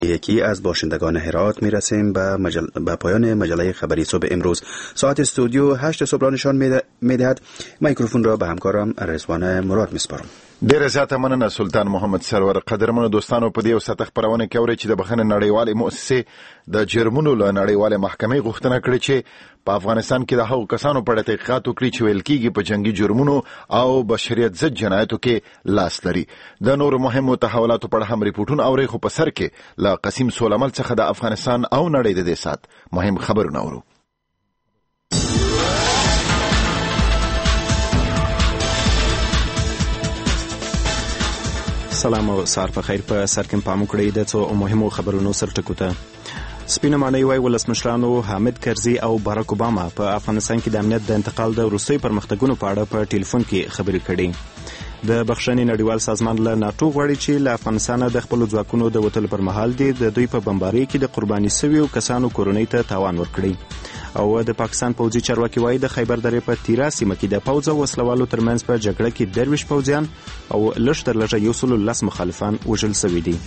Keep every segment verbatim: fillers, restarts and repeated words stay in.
یکی از باشندگان هرات میرسیم به مجل... به پایان مجله خبری صبح امروز. ساعت استودیو هشت صبح را نشان میدهد. میکروفون را به همکارم رضوان مراد میسپارم. ډیره زیاته مننه سلطان محمد سرور. قدرمنو دوستانو، په دې وسط خبرونه کې اوري چې د بخښنې نړیوالې مؤسسې د جرمونو له نړیوالې محکمې غوښتنه کړې چې په افغانستان کې د هغو کسانو په اړه تحقیقات وکړي چې ویل کېږي په جنگي جرمونو او بشریت ضد جنایتو کې لاس لري. د نورو مهمو تحولاتو په اړه هم ریپورټونه اوري، خو په سر کې له قسیم سولمل څخه د افغانستان او نړۍ د دې سات مهم خبرونه اورو. سلام او سهار په خیر. په سر کې پام وکړئ د څو مهمو خبرونو سر ټکو ته. سپینه ماڼۍ وايي ولسمشرانو حامد کرزي او باراک اوباما په افغانستان کې د امنیت د انتقال د وروستیو پرمختګونو په اړه په ټلیفون کې خبرې کړې. د بخښنې نړیوال سازمان له ناتو غواړي چې له افغانستانه د خپلو ځواکونو د وتلو پر مهال دي د دوی په بمبارۍ کې د قرباني شویو کسانو کورنۍ ته تاوان ورکړي. او د پاکستان پوځي چارواکي وايي د خیبر درې په تیرا سیمه کې د پوځ او وسلوالو ترمنځ په جګړه کې درویش پوځیان او لږ تر لږه یو سل لس مخالفان وژل شوي دي.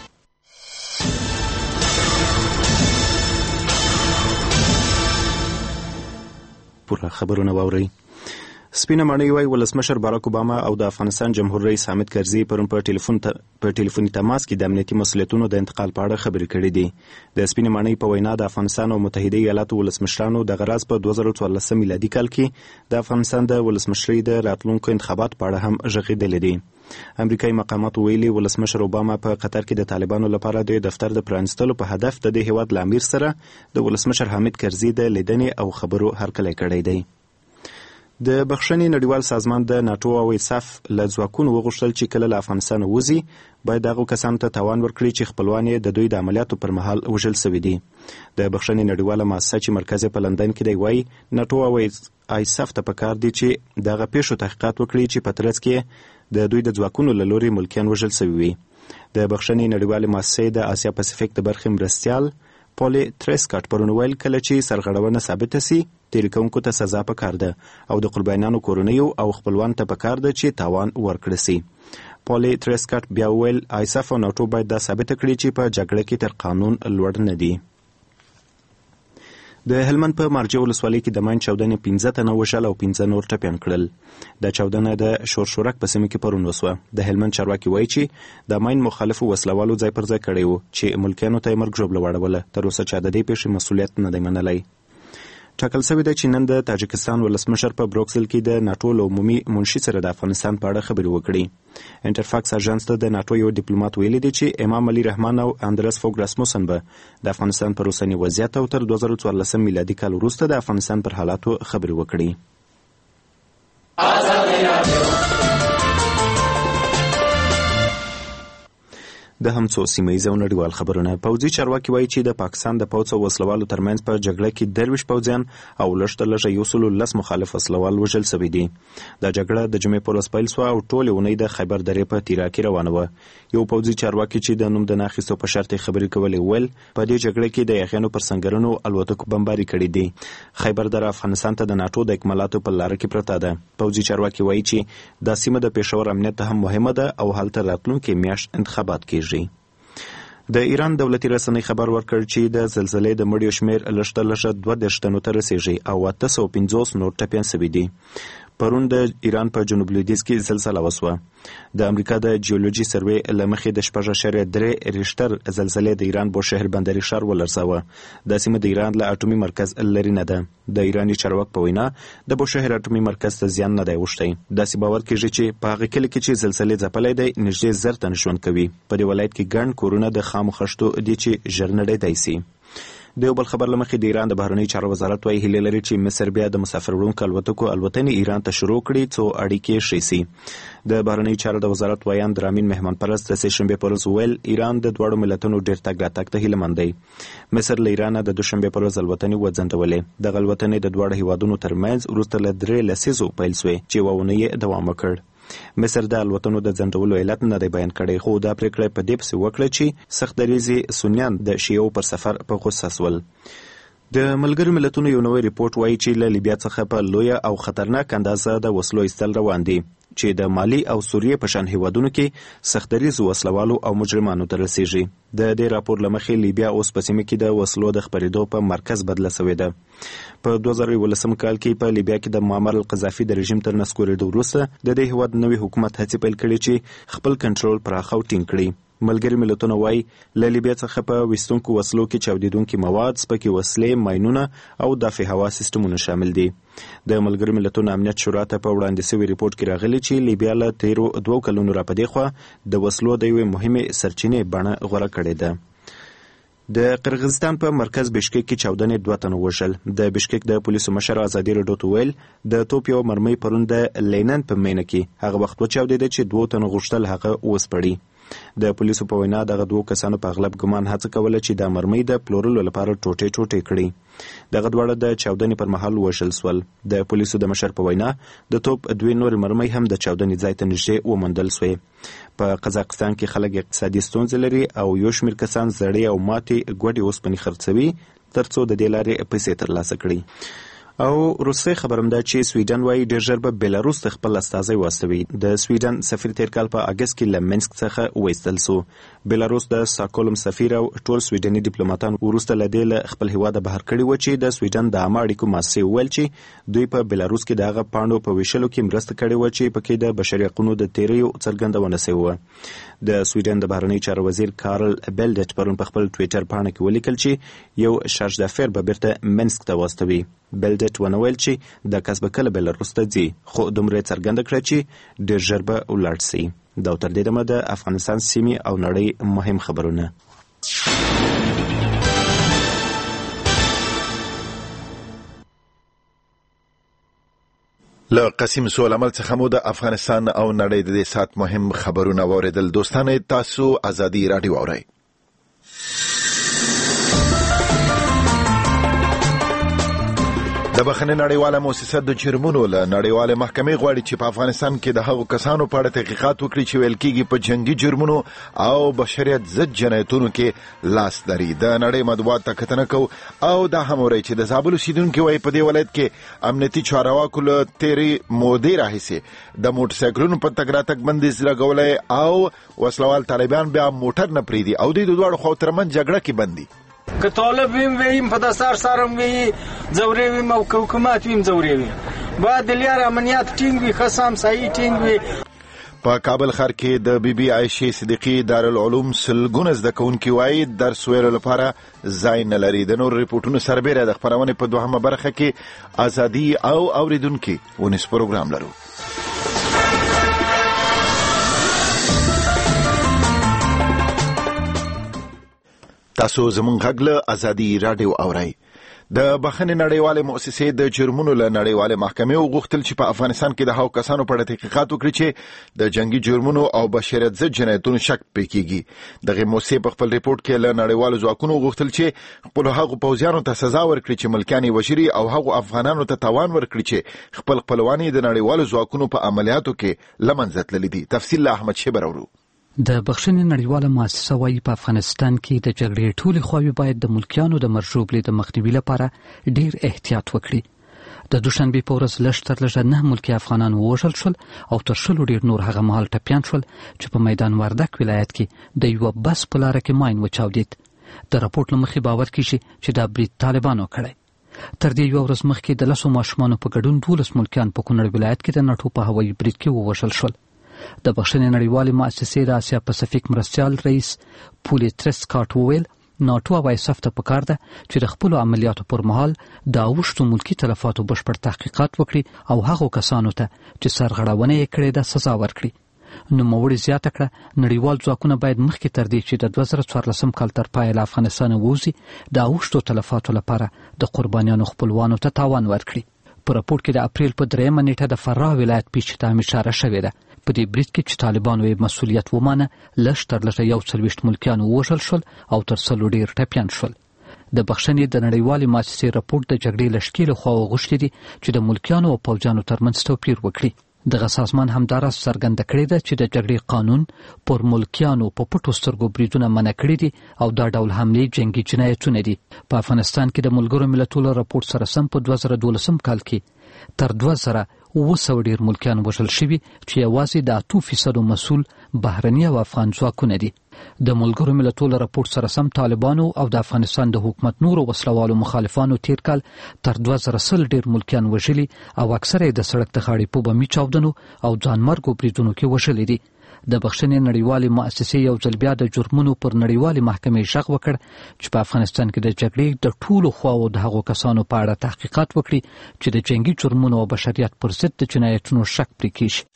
پوره خبرونه واورئ. سپینه ماڼۍ وايي ولسمشر باراک اوباما او د افغانستان جمهور رئیس حامد کرزي پرون په ټلیفون په ټلیفوني تماس کې د امنیتي مسؤلیتونو د انتقال په اړه خبرې کړې دي. د سپینه ماڼۍ په وینا د افغانستان او متحده ایالاتو ولسمشرانو د غرض په دوه زره څوارلس میلادي کال کې د افغانستان د ولسمشرۍ د راتلونکو انتخابات په اړه هم غږېدلې دي. امریکایي مقاماتو ویلي ولسمشر اوباما په قطر کې د طالبانو لپاره د دفتر د پرانستلو په هدف د دې هیواد له امیر سره د ولسمشر حامد کرزي د لیدنې او خبرو هرکلی کړی دی. د بخښنې نړیوال سازمان د ناتو او ایساف له ځواکونو وغوښتل چې کله له افغانستان ووځي باید هغو کسانو ته تاوان ورکړي چې خپلوان یې د دوی د عملیاتو پر مهال وژل شوي دي. د بخښنې نړیواله مؤسسه چې مرکز یې په لندن کې دی وايي ناتو او ایساف ته پکار دي چې دغه پیښو تحقیقات وکړي چې په ترڅ کې د دوی د ځواکونو له لوري ملکیان وژل شوي وي. د بخښنې نړیوالې مؤسسې د اسیا پاسفیک د برخې مرستیال پولي تریسکاټ پرون ویل کله چې سرغړونه ثابته سي تېري کوونکو ته سزا پکار ده او د قربانیانو کورنیو او خپلوان ته پکار ده چې تاوان ورکړي سي. پولي تریسکاټ بیا ویل ایساف او ناتو باید دا ثابته کړي چې په جګړه کې تر قانون لوړ نه دي. د هلمند په مارجه ولسوالۍ کې د ماین چاودنې پنځه تنه وژل او پنځه نور ټپیان کړل. د چاودنه د شورشورک په سیمه کې پرون وسوه. د هلمند چارواکي وایي چې د ماین مخالفو وسلوالو ځای پر ځای کړی و چې ملکیانو ته یې مرګ ژوبله واړوله. تر اوسه چا د دې پیښې مسؤلیت نه دی منلی. ټاکل شوې ده چې نن د تاجکستان ولسمشر په بروکسل کې د ناټو له عمومي منشي سره د افغانستان په اړه خبرې وکړي. انټرفاکس اژانس ته د ناټو یو ډیپلوماټ ویلي دی چې امام علي رحمان او اندرس فوګ راسموسن به د افغانستان پر اوسني وضعیت او تر دوه زره څوارلس میلادي کال وروسته د افغانستان پر حالاتو خبرې وکړي. د هم څو سیمه‌ییز او نړیوال خبرونه. پوځي چارواکي وایي چې د پاکستان د پوځ او وسلوالو ترمنځ په جګړه کې درویش پوځیان او لږ تر لږه یو سل لس مخالف وسلوال وژل شوي دي. دا جګړه د جمعې پر ورځ پیل شوه او ټولې اونۍ د خیبر درې په تیرا کې روانه وه. یو پوځي چارواکي چې د نوم د نه اخیستو په شرط خبرې کولې ویل په دې جګړه کې د یاغیانو پر سنګرونو الوتکو بمباري کړي دي. خیبر دره افغانستان ته د ناټو د اکمالاتو په لاره کې پرته ده. پوځي چارواکي وایي چې دا سیمه د پېښور امنیت ته هم مهمه ده او هلته راتلونکې میاشت انتخابات کیږي. د ایران دولتي رسنۍ خبر ورکړ چې د زلزلې د مړیو شمیر لږ تر لږه دوه دېرش تنو ته رسیږي او اته سوه پنځوس نور ټپیان شوي دي. پرون د ایران په جنوب لویدیځ کې زلزله وسوه. د امریکا د جیولوژي سروې له مخې د شپږ اعشاریه درې ریشټر زلزلې د ایران بوشهر بندري ښار ولړزاوه. دا سیمه د ایران له اټومي مرکز لرې نه ده. د ایراني چارواکو په وینا د بوشهر اټومي مرکز ته زیان نه دی اوښتی. داسې باور کېږي چې په هغه کلي کې چې زلزلې ځپلی دی نږدې زر تن ژوند کوي. په دې ولایت کې ګڼ کورونه د خامو خښتو دي چې ژر نړېدی سي. د یو بل خبر له مخې د ایران د بهرنیو چارو وزارت وايي هیله لري چې مصر بیا د مسافر وړونکو الوتکو الوتنې ایران ته شروع کړي څو اړیکې ښې سي. د بهرنیو چارو د وزارت وایان درامین مهمان پرست د سهشنبې په ورځ ویل ایران د دواړو ملتونو ډېر تګ راتګ ته هیلهمند دی. مصر له ایرانه د دوشنبې په ورځ الوتنې وځنډولې. دغه الوتنې د دواړو هیوادونو ترمنځ وروسته له درې لسیزو پیل شوې چې یوه اونۍ یې دوام وکړ. مصر د الوتنو د ځنډولو علت نه دی بیان کړی خو دا پرېکړه په دې پسې وکړه چې سخت دریځي سنیان د شیعو پر سفر په غوسه شول. د ملګرو ملتونو یو نوی ریپورت وایي چې له لیبیا څخه په لویه او خطرناک اندازه د وسلو ایستل روان دي چې د مالی او سوریې په شان هیوادونو کې سختدریز وسلوالو او مجرمانو ته رسیږي. د دې راپور له مخې لیبیا اوس په سیمه کې د وسلو د خپرېدو په مرکز بدله شوې ده. په دوه زره یولسم کال کې په لیبیا کې د معمر القذافي د رژیم تر نسکورېدو وروسته د دې هیواد نوي حکومت هڅې پیل کړې چې خپل کنټرول پراخه او ټینګ کړي. ملګري ملتونه وایي له لیبیا څخه په ویستونکو وسلو کې چاودیدونکي مواد، سپکې وسلې، ماینونه او دافع هوا سیستمونه شامل دي. د ملګري ملتونو امنیت شورا ته په وړاندې شوي ریپورت کې راغلي چې لیبیا له تیرو دوو کلونو راپدې خوا د وسلو د یوې مهمې سرچینې بڼه غوره کړې ده. د قرغیزستان په مرکز بشکک کې چاودنې دوه تنه وژل. د بشکک د پولیسو مشر ازادي راډیو ته ویل د توپ یو مرمۍ پرون د لینن په مینه کې هغه وخت وچاودېده چې دوه تنه غوښتل هغه وسپړي. د پولیسو په وینا دغه دوه کسانو په اغلب ګمان هڅه کوله چې د مرمۍ د پلورلو لپاره ټوټې ټوټې کړي. دغه دواړه د چاودنې پر مهال وژل شول. د پولیسو د مشر په وینا د توپ دوی نور مرمۍ هم د چاودنې ځای ته نږدې وموندل شوې. په قزاقستان کې خلک اقتصادي ستونزې لري او یو شمېر کسان زړې او ماتې ګوډې اوسپنې خرڅوي ترڅو د دې لارې پیسې ترلاسه کړي. او روسي خبرم ده چې سویډن وايي ډېر ژر به بلاروس ته خپل استازی واستوي. د سویډن سفیر تیر کال په اګست کې له منسک څخه وایستل شو. بلاروس د ساکولم سفیر او ټول سویډني ډیپلوماټان وروسته له دې له خپل هیواده بهر کړي و چې د سویډن د عامه اړیکو مؤسسې ویل چې دوی په بلاروس کې دغه پاڼو په ویشلو کې مرسته کړې و چې پکې د بشري حقوقو د تیریو څرګندونه شوې وه. د سویډن د بهرنی چارو وزیر کارل بیلډټ پرون په خپل ټویټر پاڼه کې ولیکل چې یو شارژ دافیر به بیرته منسک ته واستوي. بیلډټ ونه ویل چې د کس به کله بلاروس ته ځي، خو دومره څرګنده کړه چې ډېر ژر به ولاړ شي. دا تر دې دمه د افغانستان سیمې او نړۍ مهم خبرونه. له قسیم سوال عمل څخه مو د افغانستان او نړۍ د دې سات مهم خبرونه واوریدل. دوستانه تاسو ازادي رادیو اورئ. د بخښنې نړیواله مؤسسه د جرمونو له نړیواله محکمې غواړي چې په افغانستان کې د هغو کسانو په اړه تحقیقات وکړي چې ویل کېږي په جنگي جرمونو او بشریت ضد جنایتونو کې لاس لري. د نړۍ مطبوعات ته کتنه کوو او دا هم وایي چې د زابل اوسیدونکي وایي په دې ولایت کې امنیتي چارواکو له تېرې مودې راهیسې د موټرسایکلونو په تګ راتګ بندیز لګولی او وسلوال طالبان بیا موټر نه پرېږدي او دوی د دواړو خواو ترمنځ جګړه کې بند دي. که طالب ویم ویم په دستار سرم وی زوري ویم او حکومت ویم زوري ویم باید دلیار امنیت ټینګ وي، خاصم صحیح ټینګ وي. په کابل ښار کې د بی بی عائشې صدیقي دارالعلوم سلګونه زده کوونکي وایي درس ویلو لپاره ځای نه لري. د نور ریپورټونو سربیره د خپرونې په دوهمه برخه کې ازادي او اوریدونکي ونیس پروګرام لرو. تاسو زمونږ غږ له ازادي رادیو اورئ. د بخښنې نړیوالې مؤسسې د جرمونو له نړیوالې محکمې وغوښتل چې په افغانستان کې د هغو کسانو په اړه تحقیقات وکړي چې د جنگي جرمونو او بشریت ضد جنایتونو شک پرې کېږي. دغه مؤسسې په خپل ریپورټ کې له نړیوالو ځواکونو وغوښتل چې خپلو هغو پوځیانو ته سزا ورکړي چې ملکیان یې وژلي او هغو افغانانو ته تاوان ورکړي چې خپل خپلوان یې د نړیوالو ځواکونو په عملیاتو کې له منځه تللي دي. تفصیل له احمد شیبر اورو. د بخښنې نړیواله مؤسسه وايي په افغانستان کې د جګړې ټولې خواوې باید د ملکیانو د مرژوبلې د مخنیوي لپاره ډیر احتیاط وکړي. د دوشنبې په ورځ لږ تر لږه نه ملکي افغانان ووژل شول او تر شلو ډیر نور هغه مهال ټپیان شول چې په میدان وردک ولایت کې د یوه بس په لاره کې ماین وچاودېد. د راپورټ له مخې باور کیږي چې دا برید طالبانو کړی. تر دې یوه ورځ مخکې د لسو ماشومانو په ګډون دولس ملکیان په کونړ ولایت کې د ناټو په هوایي برید کې ووژل شول. د بخښنې نړیوالې مؤسسې د اسیا پاسفیک مرستیال رئیس پولیترس کاټ وویل ناټو او ایساف ته پکار ده چې د خپلو عملیاتو پر مهال د اوښتو ملکي تلفاتو بشپړ تحقیقات وکړي او هغو کسانو ته چې سرغړونه یې کړې ده سزا ورکړي. نوموړي زیاته کړه نړیوال ځواکونه باید مخکې تر دې چې د دوه زره څوارلسم کال تر پایه له افغانستانه ووځي د اوښتو تلفاتو لپاره د قربانیانو خپلوانو ته تاوان ورکړي. په راپورټ کې د اپریل په دریمه نیټه د فراه ولایت پیښې ته هم اشاره شوې ده. په دې برید کې چې طالبانو یې مسؤلیت ومانه لږ تر لږه یو څلوېښت ملکیان ووژل شول او تر سلو ډېر ټپیان شول. د بخښنې د نړیوالې مؤسسې راپورټ د جګړې له ښکېلو خواوو غوښتي دي چې د ملکیانو او پوځیانو ترمنځ توپیر وکړي. دغه سازمان همداراز څرګنده کړې ده چې د جګړې قانون پر ملکیانو په پټو سترګو بریدونه منع کړي دي او دا ډول حملې جنګي جنایتونه دي. په افغانستان کې د ملګرو ملتونو راپورټ سره سم په دوه زره دولسم کال کې تر دوه زره اوه سوه ډیر ملکیان وژل شوي چې یوازې د اتو فیصدو مسؤل بهرني او افغان ځواکونه دي. د ملګرو ملتونو راپورټ سره سم طالبانو او د افغانستان د حکومت نورو وسلوالو مخالفانو تیر کال تر دوه زره سل ډیر ملکیان وژلي او اکثره د سړک د غاړې په بمي چاودنو او ځانمرګو بریدونو کې وژلي دي. د بخښنې نړیوالې مؤسسې یو ځل بیا د جرمونو پر نړیوالې محکمې غږ وکړ چې په افغانستان کې د جګړې د ټولو خواو د هغو کسانو په اړه تحقیقات وکړي چې د جنگي جرمونو او بشریت پر ضد د جنایتونو شک پرې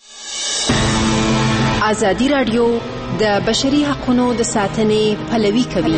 کیږي. ازادي راډیو د بشري حقوقو د ساتنې پلوي کوي.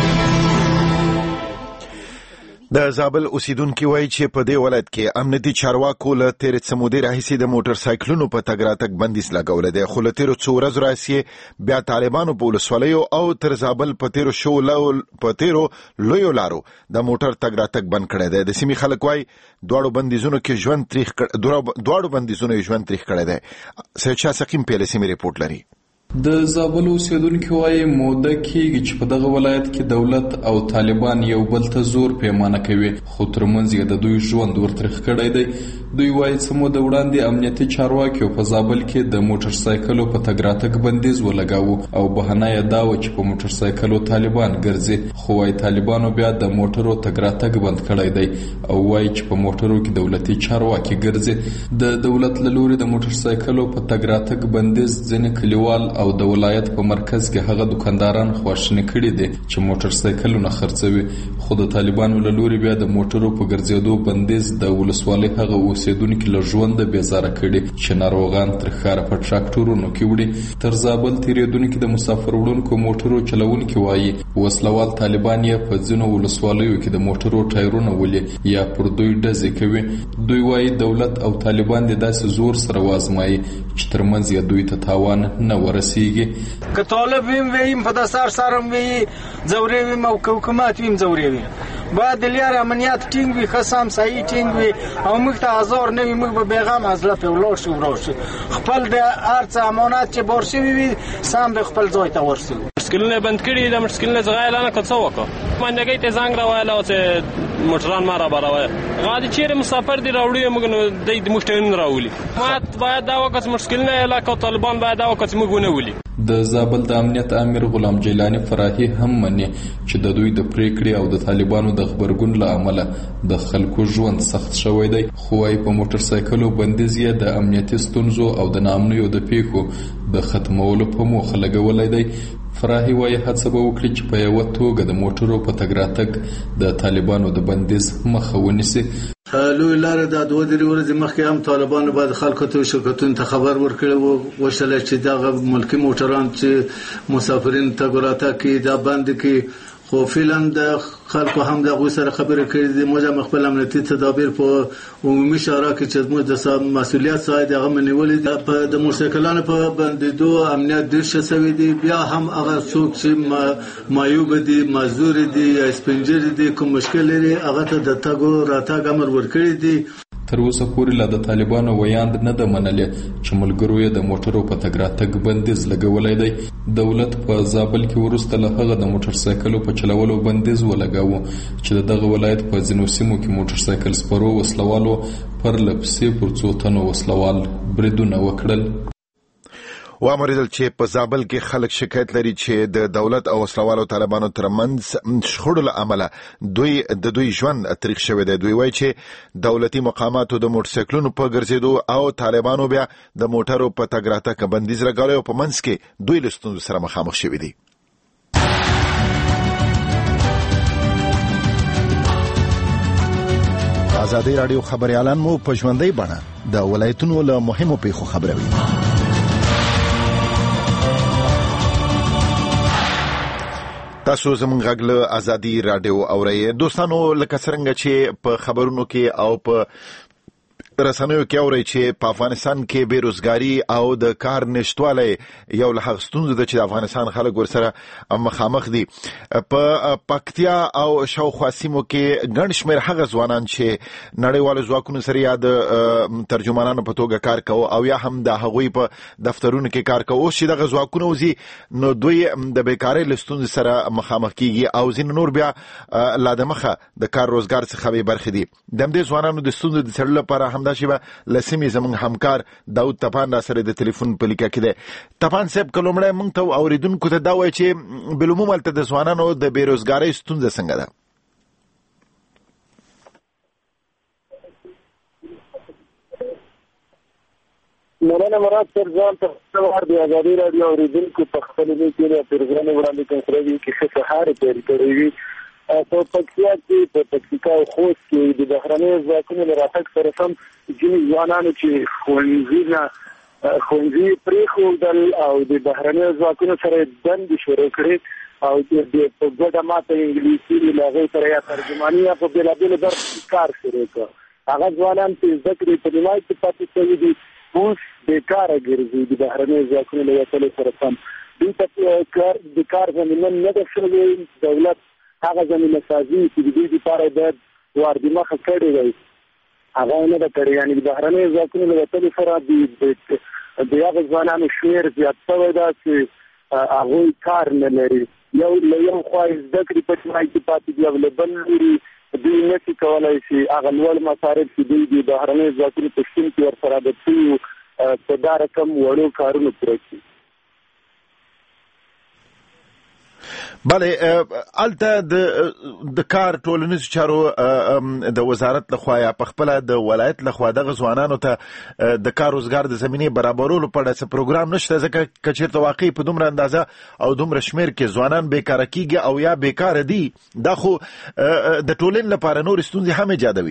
د زابل اوسیدونکو وایي چې په دې ولایت کې امنیتي چارواکو له تیرې څه مودې راهیسې د موټر سایکلونو په تګ راتګ بندیز لګولی دی، خو له تیرو څو ورځو راهیسې بیا طالبانو په ولسوالیو او تر زابل په تیرو شو په تیرو لویو لارو د موټر تګ راتګ بند کړی دی. د سیمې خلک وایي دواړو بندیزونو کې ژوند تریخ دواړو بندیزونو یې ژوند تریخ کړی دی. سید شاه سقیم پیله سیمې ریپورټ لري. د زابل اوسیدونکو وايي موده کېږي چې په دغه ولایت کې دولت او طالبان یو بل ته زور پیمانه کوي، خو ترمنځ یې د دوی ژوند ورتریخ کړی دی. دوی وايي څه موده وړاندې امنیتي چارواکو په زابل کې د موټر سایکلو په تګ راتګ بندیز ولګاوه او بهانه یې دا و چې په موټر سایکلو طالبان ګرځي، خو وايي طالبانو بیا د موټرو تګ راتګ بند کړی دی او وايي چې په موټرو کې دولتي چارواکي ګرځي. د دولت له لوري د موټر سایکلو په تګ راتګ بندیز ځینې کلیوال او د ولایت په مرکز کې هغه دکانداران خواشینی کړي دي چې موټر سایکلونه خرڅوي، خو د طالبانو له لوري بیا د موټرو په ګرځېدو بندیز د ولسوالۍ هغه اوسیدونکي له ژونده بیزاره کړي چې ناروغان تر ښاره په ټراکټورونو کې وړي. تر زابل تېرېدونکي د مسافر وړونکو موټرو چلوونکي وایي وسلوال طالبان یې په ځینو ولسوالیو کې د موټرو ټایرونه ولي یا پر دوی ډزې کوي. دوی وایي دولت او طالبان د داسې زور سره وازمایي چې ترمنځ یې دوی ته تاوان نه ورسیږي. که طالب ویم ویم په دسار سرم وی زوري ویم او حکومت ویم زوري ویم باید لیار امنیت ټینګ وي، خاصم صحیح ټینګ وي او موږ ته هزار نه وي، موږ به بیغم از لفه ولاړ شو ولاړ شو خپل د هر څه امانت چې بار شوي وي سم د خپل ځای ته ورسو. مشکلونه بند کړي د مشکلونه څنګه اعلان کړ څه وکړه منډګي ته زنګ راوایله او چې موټران ما را باروي غادي چیرې مسافر دی راوړي موږ نو د مشترین راولي ما باید دا وکړ مشکلونه علاقه طالبان باید دا وکړ موږ نه ولي. د زابل د امنیت امیر غلام جیلانی فراهی هم مني چې د دوی د پریکړې او د طالبانو د خبرګون له امله د خلکو ژوند سخت شوی دی، خو وايي په موټر سایکلو بندیز یې د امنیتي ستونزو او د ناامنیو د پیښو د ختمولو په موخه لګولی دی. فراهی وايي هڅه به وکړي چې په یوه توګه د موټرو په تګ راتګ د طالبانو د بندیز مخه ونیسي. لوی لاره د دوه درې ورځې مخکې هم طالبانو باید خلکو ته شرکتونو ته خبر ورکړی و وشله چې دغه ملکي موټران چې مسافرین تګ راتګ کوي دا بند کړي، خو فعلا د خلکو هم دغه سره خبرې کړې دي. موږ خپل امنیتي تدابیر په عمومي شورا کې چې موږ د مسؤلیت ساید هغه منولې په د موټرسایکلانو په بندیدو امنیت ډېر ښه شوی دی. بیا هم هغه څوک چې معیوب دي مزدور دي یا سپنجر دي کوم مشکل لري هغه ته د تګ راتګ امر ورکړی دی. تر اوسه پورې لا د طالبانو ویاند نه ده منلې چې ملګرو یې د موټرو په تګ راتګ بندیز لګولی دی. دولت په زابل کې وروسته له هغه د موټر سایکلو په چلولو بندیز ولګاوه چې د دغه ولایت په ځینو سیمو کې موټر سایکل سپرو وسلوالو پر لپسې پر څو تنو وسلوال بریدونه وکړل. وامریدل چې په زابل کې خلک شکایت لري چې د دولت او وسلوالو طالبانو ترمنځ شخړو له امله دوی د دوی ژوند تریخ شوی دی. دوی وایي چې دولتي مقاماتو د موټر سایکلونو په ګرځېدو او طالبانو بیا د موټرو په تګ راتګ بندیز لګولی او په منځ کې دوی له ستونزو سره مخامخ شوي دي. ازادي راډیو خبريالان مو په ژوندۍ بڼه د ولایتونو له مهمو پیښو خبروي. تاسو زموږ غږ له ازادي راډیو اورئ. دوستانو لکه څرنګه چې په خبرونو کې او په رسنیو کې اورئ چې په افغانستان کې بیروزګاري او د کار نشتوالی یو له هغو ستونزو ده چې د افغانستان خلک ورسره مخامخ دي. په پکتیا او شاوخوا سیمو کې ګڼ شمېر هغه ځوانان چې نړیوالو ځواکونو سره یا د ترجمانانو په توګه کار کوي او یا هم د هغوی په دفترونو کې کار کوي، اوس چې دغه ځواکونه وځي نو دوی د بیکارۍ له ستونزې سره مخامخ کیږي او ځینې نور بیا لا د مخه د کار روزګار څخه بې برخې دي. د همدې ځوانانو د ستونزو د څېړلو لپاره هم همداسې به له سیمې زموږ همکار داود تپان را سره د تلیفون په لیکه کې دی. تپان صاحب که لومړی موږ ته اورېدونکو ته دا وایي چې بالعموم هلته د ځوانانو د بېروزګارۍ ستونزه څنګه ده؟ مولانا مراد صاحب ځان ته وار د ازادي راډیو اورېدونکو په خپل لیک کې د پروګرام وړاندې کوي چې ښه سهار پیل کړی وي په پکتیا کې په پکتیکا او خوست کې د بهرنیو ځواکونو له راتګ سره سم ځینې ځوانانو چې ښوونځي نه ښوونځي پرېښودل او د بهرنیو ځواکونو سره دندې شروع کړې او د په ګډه ماته انګلیسي له هغوی سره یا ترجماني یا په بېلابېلو برخو کې کار شروع کړ. هغه ځوانان چې زده کړې په نیمایي کې پاتې شوي دي اوس بیکاره ګرځي د بهرنیو ځواکونو له وتلو سره سم. دوی ته د کار زمینه نه ده شوې. دولت هغه زمینه سازي چې د دوی دپاره باید واردمخه کړې دی هغه نه ده کړې. یعنې د بهرنیو ځواکونو له وتلو سره د هغه ځوانانو شمېر زیات شوی ده چې هغوی کار نه لري. یو له یو خوا یې زده کړې په نیمایي کې پاتې دي او له بل لوري دوی نشي کولی چې هغه لوړ مصارف چې دوی د بهرنیو ځواکونو په شتون کې ورسره عادت شوي په دا رقم وړو کارونو پوره کړي. بله هلته د کار ټولنیزو چارو د وزارت لخوا یا پخپله د ولایت لخوا دغه ځوانانو ته د کار روزګار د زمینې برابرولو په اړه څه پروګرام نشته؟ ځکه که چېرته واقعي په دومره اندازه او دومره شمېر کې ځوانان بیکاره کېږي او یا بیکاره دي دا خو د ټولنې لپاره نورې ستونزې هم ایجادوي.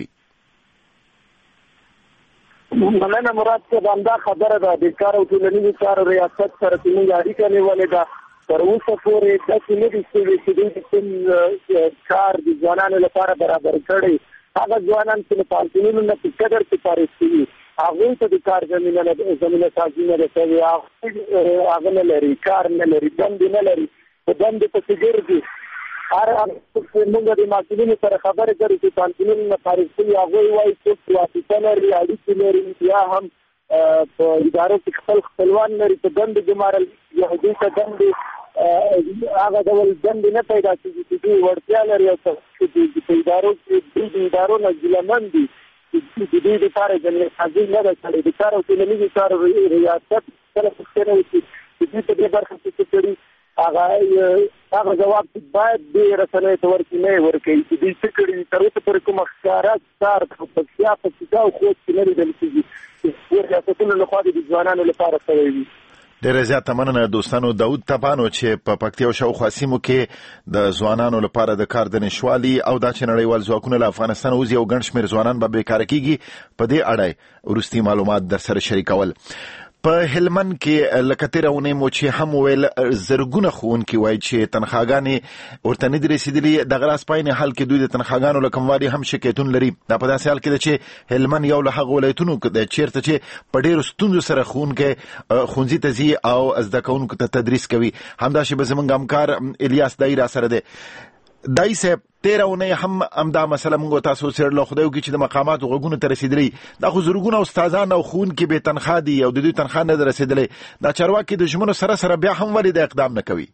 مولانا مراد صاحب همدا خبره ده. د کار او ټولنیزو چارو ریاست سره چې موږ اړیکه نیولې ده تر اوسه پورې داسې نه دي شوي چې دوی د کوم کار د ځوانانو لپاره برابر کړی. هغه ځوانان چې له پوهنتونونو نه په قدر کې فارغ شوي هغوی ته د کار زمینه زمینه سازي نه ده شوې. هغه نه لري، کار نه لري، دندې نه لري، په دندې پسې ګرځي. هر موږ د مسؤلینو سره خبرې کوو چې پوهنتونونو نه فارغ شوي هغوی وایي څوک واسطه لري، اړیکې لري، یا هم په ادارو کې خپل خپلوان لري په دندې ګمارل یا دوی ته دندې هغه ډول دندې نه پیدا کېږي چې دوی وړتیا لري او په ادارو کې دوی د ادارو نه ګیلهمن دي چې دوی دپاره زمینه سازي نه ده کړې. د کار او ټولنیزو چارو ریاست کله پوښتنه وشي چې دوی په دې برخه کې څه کړي هغه هغه جواب باید دې رسنیو ته ورکړي نه یې ورکوي چې دوی څه کړي. تر اوسه پورې کومه ښکاره کار په پکتیا پکتیکا او خوست کې نه لیدل کېږي چې ریاستونو لخوا د ځوانانو لپاره شوی وي. ډېره زیاته مننه دوستانو. داود تپانو چې په پکتیا او شاوخوا سیمو کې د ځوانانو لپاره د کار د نشوالي او دا چې نړیوال ځواکونه له افغانستان وځي او ګڼ شمېر ځوانان به بیکاره کېږي په دې اړه وروستي معلومات در سره شریکول. په هلمند کې لکه تېره اونۍ مو چې هم وویل زرګونه ښوونکي وایي چې تنخواګانې ورته نه دي رسېدلي. دغه راز په عین حال کې دوی د تنخواګانو له کموالي هم شکایتونه لري. دا په داسې حال کې ده چې هلمند یو له هغو ولایتونو دی چېرته چې په ډېرو ستونزو سره ښوونکی ښوونځي ته ځي او زده کوونکو ته تدریس کوي. همداسې به زموږ همکار الیاس دای را سره دی. دای صاحب تېره اونۍ هم همدا مسله موږ تاسو څېړله. خدای وکړي چې د مقاماتو غوږونو ته رسېدلی دا خو زرګونه استادان او ښوونکي بې تنخوا دي او د دوی تنخوا نه ده رسېدلی. دا چارواکي د ژمنو سره سره بیا هم ولې د اقدام نه کوي؟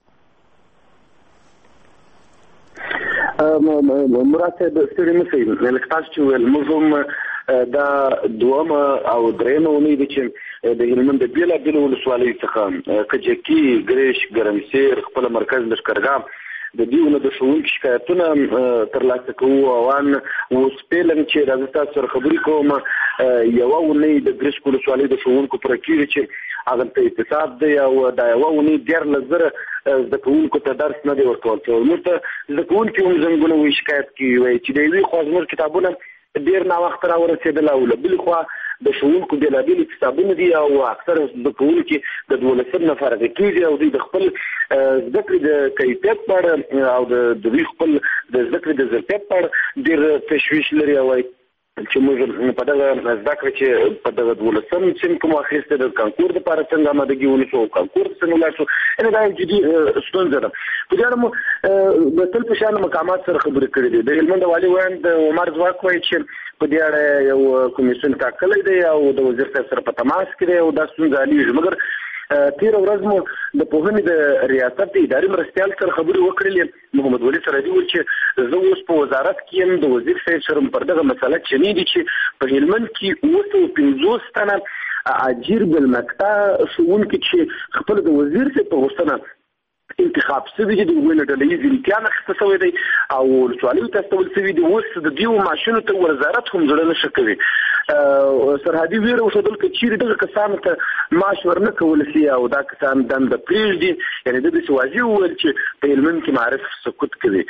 مراد صاحب ستړي مه شئ. لکه تاسو چې وویل موږ هم دا دومه او درېیمه اونۍ ده چې د هلمند د بېلابېلو ولسوالیو څخه کجکي، ګرېش، ګرمسیر، خپله مرکز لښکرګاه د دېونه د ښوونکي شکایتونه ترلاسه کوو. او ان اوس پیلم چې راځه تاسو سره خبرې کوم یوه اونۍ د ګرېش ولسوالۍ د ښوونکو پوره کېږي چې هغلته اعتصاب دی او دا یوه اونۍ دیارلس زره زده کوونکو ته درس نه دی ورکول شوی. موږ ته زده کوونکي هم زنګونه وایي شکایت کوي وایي چې د یوې خوا زموږ کتابونه ډېر ناوخته راورسېدل او له بلې خوا د ښوونکو بېلابېل اعتصابونه دي او اکثره زده کوونکي د دولسم نه فارغه کېږي او دوی د خپل زده کړې د کیفیت په اړه او د دوی خپل د زده کړې د ظرفیت په اړه ډېر تشویش لري او وایي چې موږ په دغه زده کړه چې په دغه دولسم سیم کوم اخیسته د کانکور دپاره څنګه آمادګي ونیسو او کانکور ته څنګه ولاړ شو. یعنې دا یو جدي ستونزه ده. په دې اړه مو د تل په شان مقامات سره خبرې کړې دي. د هلمند والي ویاند عمر ځواک وایي چې په دې اړه یو کمیسیون ټاکلی دی او د وزیر صاحب سره په تماس کې دی او دا ستونزه حلېږي. مګر تېره ورځ مو د پوهنې د ریاست د اداري مرستیال سره خبرې وکړلې. محمد ولي سرحدي وویل چې زه اوس په وزارت کې یم، د وزیر صاحب سره پر دغه مسله چنې دي چې په هلمند کې اوه سوه پنځوس تنه اجیر بالمقطع ښوونکي چې خپل د وزیر څخه په غوښتنه انتخاب شوي دي د هغوی نه ډله ییز امتیان اخیسته شوی دی او ولسوالیو ته استول شوي دي. اوس د دې معاشونو ته وزارت هم زړه نه ښه کوي. سرحدي ویره وښودل که چیرې دغه کسانو ته معاش ورنه کولی شي او دا کسان دنده پرېږدي، یعنې ده داسې واضح وویل چې په هلمند کې معرف سکوت کوي.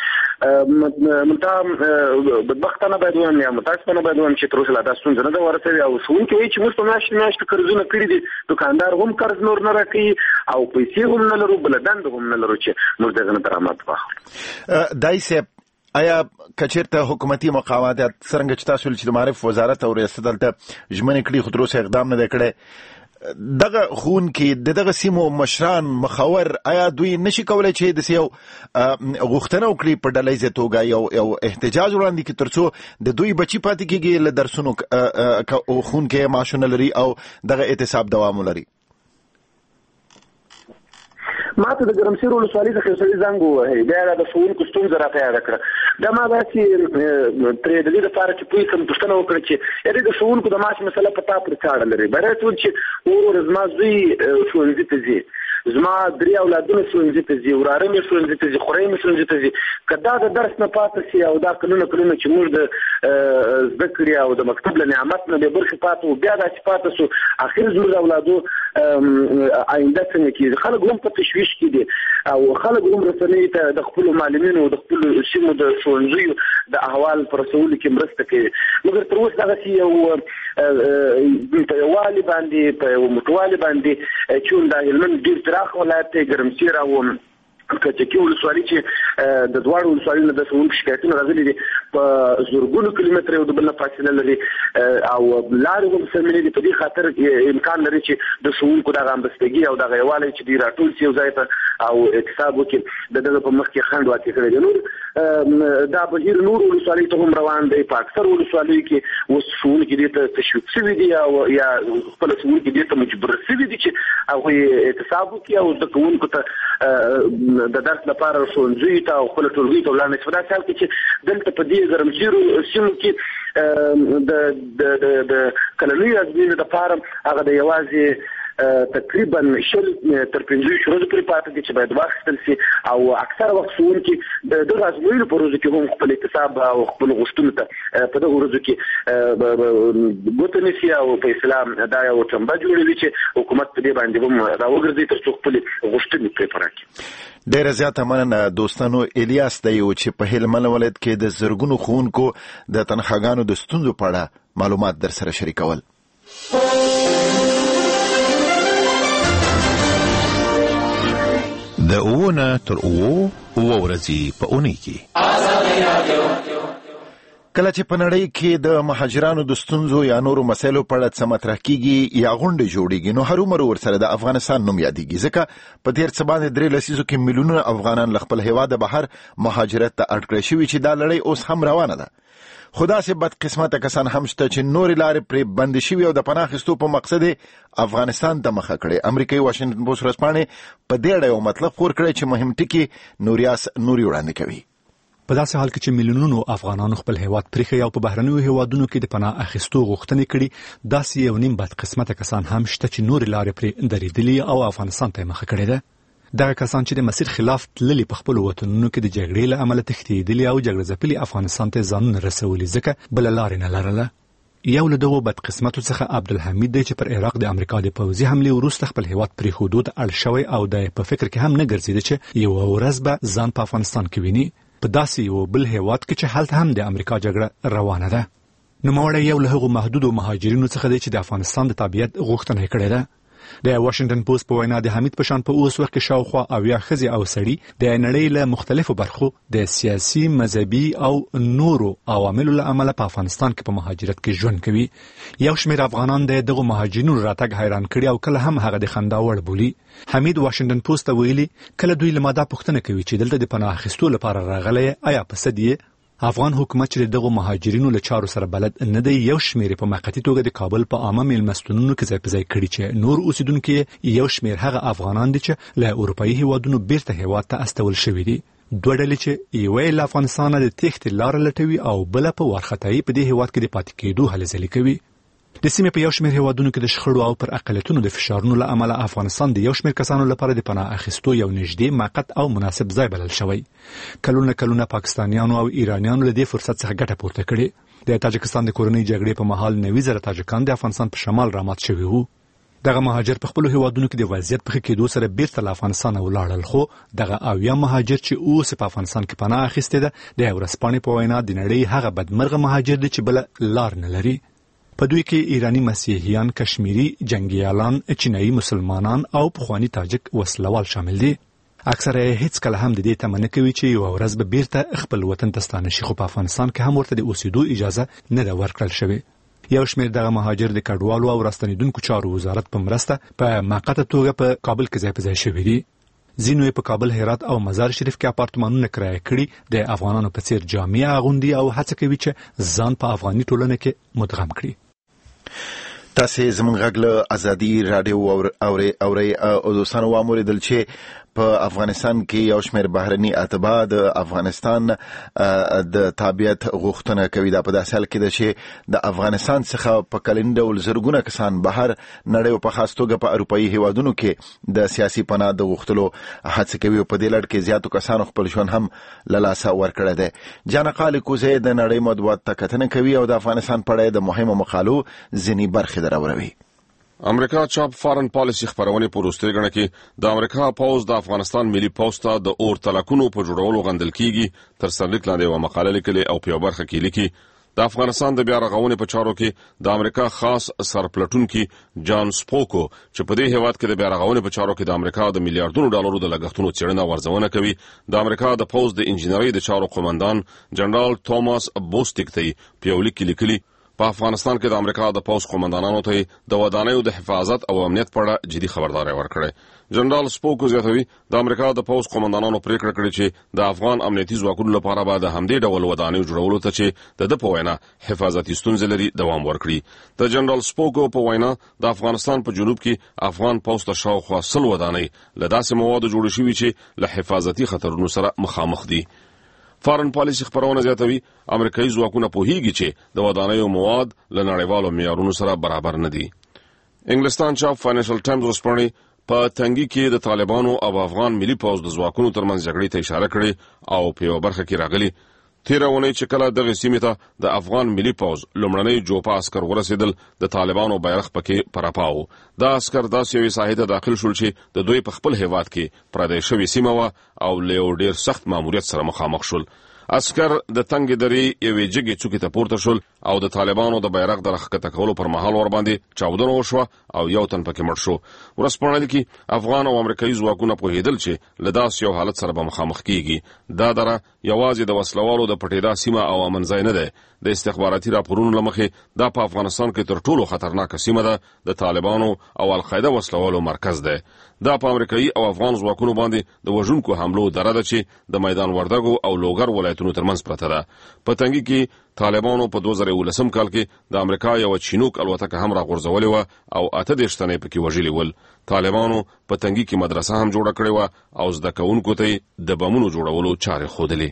منتها بدبختانه باید ووایم یا متاسفانه باید ووایم چې تر اوسه لا دا ستونزه نه ده ورسوې او ښوونکي وایي چې موږ په میاشتو میاشتو قرضونه کړي دي، دوکاندار هم قرض نور نه راکوي او پیسې هم نه لرو، بله دنده هم نه لرو چې موږ دغه نه درآمد واخلو. دای صاحب، آیا کچیرته حکومتي مقامات څرنګه چې تاسو چې د معرف وزارت او ریاست دلته ژمنې کړي خو تر اوسه اقدام نه دی کړی، دغه ښوونکي د دغه سیمو مشران مخور آیا دوی نشي کولی چې داسې یو غوښتنه وکړي په ډله ییزه توګه یو یو احتجاج وړاندې کړي تر څو د دوی بچي پاتې کېږي له درسونو ښوونکي معاشونه لري او دغه اعتصاب دوام ولري؟ ما ته د ګرمسیر ولسوالۍ څخه یو سړي زنګ ووهی، بیا د ښوونکو ستونزه راته یاده کړه. دا ما داسې ترې د دې لپاره چې پوه کړم پوښتنه وکړه چې یعنې د ښوونکو د معاش مسله په تا پورې څه اړه لري. بیا یې وویل چې ورور ورور زما زوی ښوونځي ته ځي، زما درې اولادونه ښوونځي ته ځي، وراره مې ښوونځي ته ځي، خوری مې ښوونځي ته ځي. که دا د درس نه پاتې شي او دا کلونه کلونه چې موږ د زده کړې او د مکتب له نعمت نه بې برخې پاتې وو، بیا داسې پاتې شو، اخر زموږ د اولادو آینده څنګه کېږي؟ خلک هم په تشویش کې دي او خلک هم رسنیو ته د خپلو معلمینو او د خپلو سیمو د ښوونځیو د احوال په رسولو کې مرسته کوي. مګر تر اوسه دغسې یو په یووالي باندې په یو موټوالي باندې چون دا هلمند ډېر پراخ ولایت دی، ګرمسیر او کچکي ولسوالي چې د دواړو ولسوالیو نه د ښوونکو شکایتونه راغلي دي، په زرګونو کیلومتره یو د بل نه فاصله لري او لارې هم سمې نه دي. په دې خاطر امکان لري چې د ښوونکو دغه همبستګي او دغه یووالی چې دوی راټول شي یو ځای ته او اعتصاب وکړي، د دغه په مخ کې خنډ واقع کړی دی. نور دا بهیر نور ولسوالیو ته هم روان دی. په اکثر ولسوالیو کې اوس ښوونکي دې ته تشویق شوي دي او یا خپله ښوونکي دې ته مجبور شوي دي چې هغوی اعتصاب وکړي او زده کوونکو ته د درس لپاره ښوونځیو ته او خپله ټولګیو ته ولاړ نه شي. په داسې حال کې چې دلته په دې ګرمسیرو سیمو کې د د کلنیو ازموینو دپاره هغه د یوازې تقریبا شل تر پنځه ورځې پورې پاتې دي چې باید واخیستل شي او اکثره وخت ښوونکي د دغه ازموینو په ورځو کې هم خپل اعتصاب او خپلو غوښتنو ته په دغه ورځو کې ګوته نیسي او په اسلام دا یو ټنبه جوړوي چې حکومت په دې باندې هم راوګرځي تر څو خپلې غوښتنې پرې پوره کړي. ډیره زیاته مننه دوستانو. الیاس دی چې په هلمند ولایت کې د زرګونو ښوونکو د تنخواګانو د ستونزو په اړه معلومات در سره شریکول. د اوونه تر اوو اوه ورځې په اونۍ کې کله چې په نړۍ کې د مهاجرانو د ستونزو یا نورو مسایلو په اړه څه مطرح کیږي یا غونډې جوړیږي، نو هرومرو ورسره د افغانستان نوم یادیږي، ځکه په تیر څه باندې درې لسیزو کې میلیونونه افغانان له خپل هیواده بهر مهاجرت ته اړ کړی شوي چې دا لړۍ اوس هم روانه ده. خو داسې بدقسمته کسان هم شته چې نورې لارې پرې بندې شوي او د پناه اخیستو په مقصد افغانستان ته مخه کړې. امریکایي واشنګټن پوسټ ورځپاڼې په دې اړه یو مطلب خپور کړی چې مهم ټکي نوریاس نوري وړاندې کوي. په داسې حال کې چې میلیونونو افغانانو خپل هیواد پرېښی او په بهرنیو هیوادونو کې د پناه اخیستو غوښتنې کړي، داسې یو نیم بدقسمته کسان هم شته چې نورې لارې پرې درېدلي او افغانستان ته مخه کړې ده. دغه کسان چې د مسیر خلاف تللي په خپلو وطنونو کې د جګړې له امله تښتېدلي او جګړه ځپلي افغانستان ته ځانونه رسولي، ځکه بله لارې نه لرله. یو له دغو بدقسمتو څخه عبدالحمید دی چې پر عراق د امریکا د پوځي حملې وروسته خپل هیواد پرېښودو ته اړ شوی او د په فکر کې هم نه ګرځېده چې یوه ورځ به ځان په افغانستان کې ویني، په داسې یو بل هیواد کې چې هلته هم د امریکا جګړه روانه ده. نوموړی یو له هغو محدودو مهاجرینو څخه دی چې د افغانستان د تابعیت غوښتنه یې کړې ده. د واشنګټن پوسټ په وینا د حمید په شان په اوس وخت کې شاوخوا اویا ښځې او سړي د نړۍ له مختلفو برخو د سیاسي، مذهبي او نورو عواملو له امله په افغانستان کې په مهاجرت کې ژوند کوي. یو شمېر افغانان د دغو مهاجرینو راتګ حیران کړي او کله هم هغه د خندا وړ بولي. حمید واشنګټن پوسټ ته ویلي کله دوی له ما دا پوښتنه کوي چې دلته د پناه اخیستو لپاره راغلی آیا په څه دی؟ افغان حکومت چې دغه مهاجرینو له چارو سره بلد نه دی، یو شمېر په موقتي توګه د کابل په عامه میلمستونونو کې ځای په ځای کړي چې نور اوسیدونکي یو شمېر هغه افغانان دي چې له اروپایي هیوادونو بیرته هیواد ته استول شوي دي. دوه ډلې چې یوه له افغانستانه د تېښتې لاره لټوي او بله په وارخطایي په دې هیواد کې د پاتې کېدو هلې ځلې کوي. د سیمې په یو شمېر هیوادونو کې د شخړو او پر اقلیتونو د فشارونو له امله افغانستان د یو شمېر کسانو لپاره د پناه اخیستو یو نږدې موقت او مناسب ځای بلل شوی. کلونه کلونه پاکستانیانو او ایرانیانو له دې فرصت څخه ګټه پورته کړې. د تاجکستان د کورنۍ جګړې په مهال نوي زره تاجکان د افغانستان په شمال رامات شوي وو. دغه مهاجر په خپل هیوادونو کې د وضعیت په ښه کېدو سره بیرته له افغانستان ولاړل، خو دغه اویا مهاجر چې اوس په افغانستان کې پناه اخیستې ده د ورځپاڼې په وینا د نړۍ هغه بدمرغه مهاجر دي چې بل لار نه لري. په دوی کې ایرانی مسیحیان، کشمیری جنگیالان، چینایي مسلمانان او پخوانی تاجک وسلوال شامل دي. اکثره هیڅ کله هم د دې تمه نه کوي چې یو ورځ به بیرته خپل وطن ته ستانه شي، خو په افغانستان کې هم ورته د اوسېدو اجازه نه ده ورکړل شوې. یو شمېر دغه مهاجر د کډوالو او راستنیدونکو چارو وزارت په مرسته په موقته توګه په کابل کې ځای په ځای شوي دي. ځینو یې په کابل، هرات او مزار شریف کې اپارتمانونه کرایه کړي، د افغانانو په څیر جامې اغوندي او هڅه کوي چې ځان په افغاني ټولنه کې مدغم کړي. تاسې زموږ غږ له ازادي راډیو اورئ او دوستانو واوریدل چې په افغانستان کې یو شمېر بهرني اتباع د افغانستان د تابعیت غوښتنه کوي. دا په داسې حال کې ده چې د افغانستان څخه په کلنی ډول زرګونه کسان بهر نړۍ او په خاص توګه په اروپایي هیوادونو کې د سیاسي پناه د غوښتلو هڅه کوي او په دې لړ کې زیاتو کسانو خپل ژوند هم له لاسه ورکړی دی. جانقال کوزی د نړۍ مطبوعات ته کتنه کوي او د افغانستان په اړه د مهمو مقالو ځینې برخې دراوروي. امریکا چاپ فارن پالیسي خبرونه په وروستۍ غڼه کې د امریکا پوز د افغانستان ملي پوز ته د اور تلکونو په جوړولو غندل کیږي. تر سرلیک لاندې یوه مقاله لیکلې او په یوه برخه کې لیکي د افغانستان د بیا رغونې په چارو کې د امریکا خاص سرپلټونکي جان سپوکو چې په دې هیواد کې د بیا رغونې په چارو کې د امریکا د میلیارډونو ډالرو د لګښتونو څېړنه ورزونه کوي. د امریکا د پوز د انجینرۍ د چارو قومندان جنرال توماس بوستیک ته په یو لیک کې لیکلي په افغانستان کې د امریکا د پوز قومندانانو ته د ودانیو د حفاظت او امنیت په اړه جدي خبرداری ورکړي. جنرال سپوکو زیاتوي د امریکا د پوز قومندانانو پریکړه کړې چې د افغان امنیتي ځواکونو لپاره به د همدې ډول ودانیو جوړولو ته چې د ده په وینا حفاظتي ستونزې لري دوام ورکړي. د جنرال سپوکو په وینا د افغانستان په جنوب کې افغان پوز ته شاوخوا سل ودانۍ له داسې موادو جوړې شوي چې له حفاظتي خطرونو سره مخامخ دي. فارن پالیسي خبرونه زیاتوي امریکایي ځواکونه پوهیږي چې د ودانیو مواد له نړیوالو معیارونو سره برابر نه دي. انګلستان چاپ فاینانشل ټایمز ورسپانې په تنګي کې د طالبانو او افغان ملي پوز د ځواکونو ترمنځ جګړې ته اشاره کړې او په یوه برخه کې راغلي تیره اونۍ چې کله دغه سیمې ته د افغان ملي پوز لومړنۍ جوپه عسکر ورسېدل د طالبانو بیرغ پکې پراپاو. دا عسکر داسې یوې ساحې ته داخل شول چې د دوی په خپل هیواد کې پردی شوې سیمه وه او له یو ډېر سخت ماموریت سره مخامخ شول. عسکر د تنګې درې یوې جګې څوکې ته پورته شول او د طالبانو د بیرغ د راښکته کولو پر مهال ورباندې چاودنه وشوه او یو تن پکې مړ شو. ورځپاڼه لیکي افغان او امریکایي ځواکونه پوهېدل چې له داسې یو حالت سره به مخامخ کیږي. دا دره یوازې د وسلوالو د پټېدا سیمه او امن ځای نه دی. د استخباراتي راپورونو له مخې دا په افغانستان کې تر ټولو خطرناکه سیمه ده. د طالبانو او القاعده وسلوالو مرکز دی. دا په امریکایي او افغان ځواکونو باندې د وژونکو حملو دره ده چې د میدان وردګو او لوګر ولایتونو ترمنځ پرته ده. په تنګي کې طالبانو په دوه زره یولسم کال کې د امریکا یو چینوک الوتکه هم راغورځولې وه او اته دېرش تنه پکې وژلي ول. طالبانو په تنګي کې مدرسه هم جوړه کړې وه او زده کوونکو ته د بمونو جوړولو چارې ښودلې.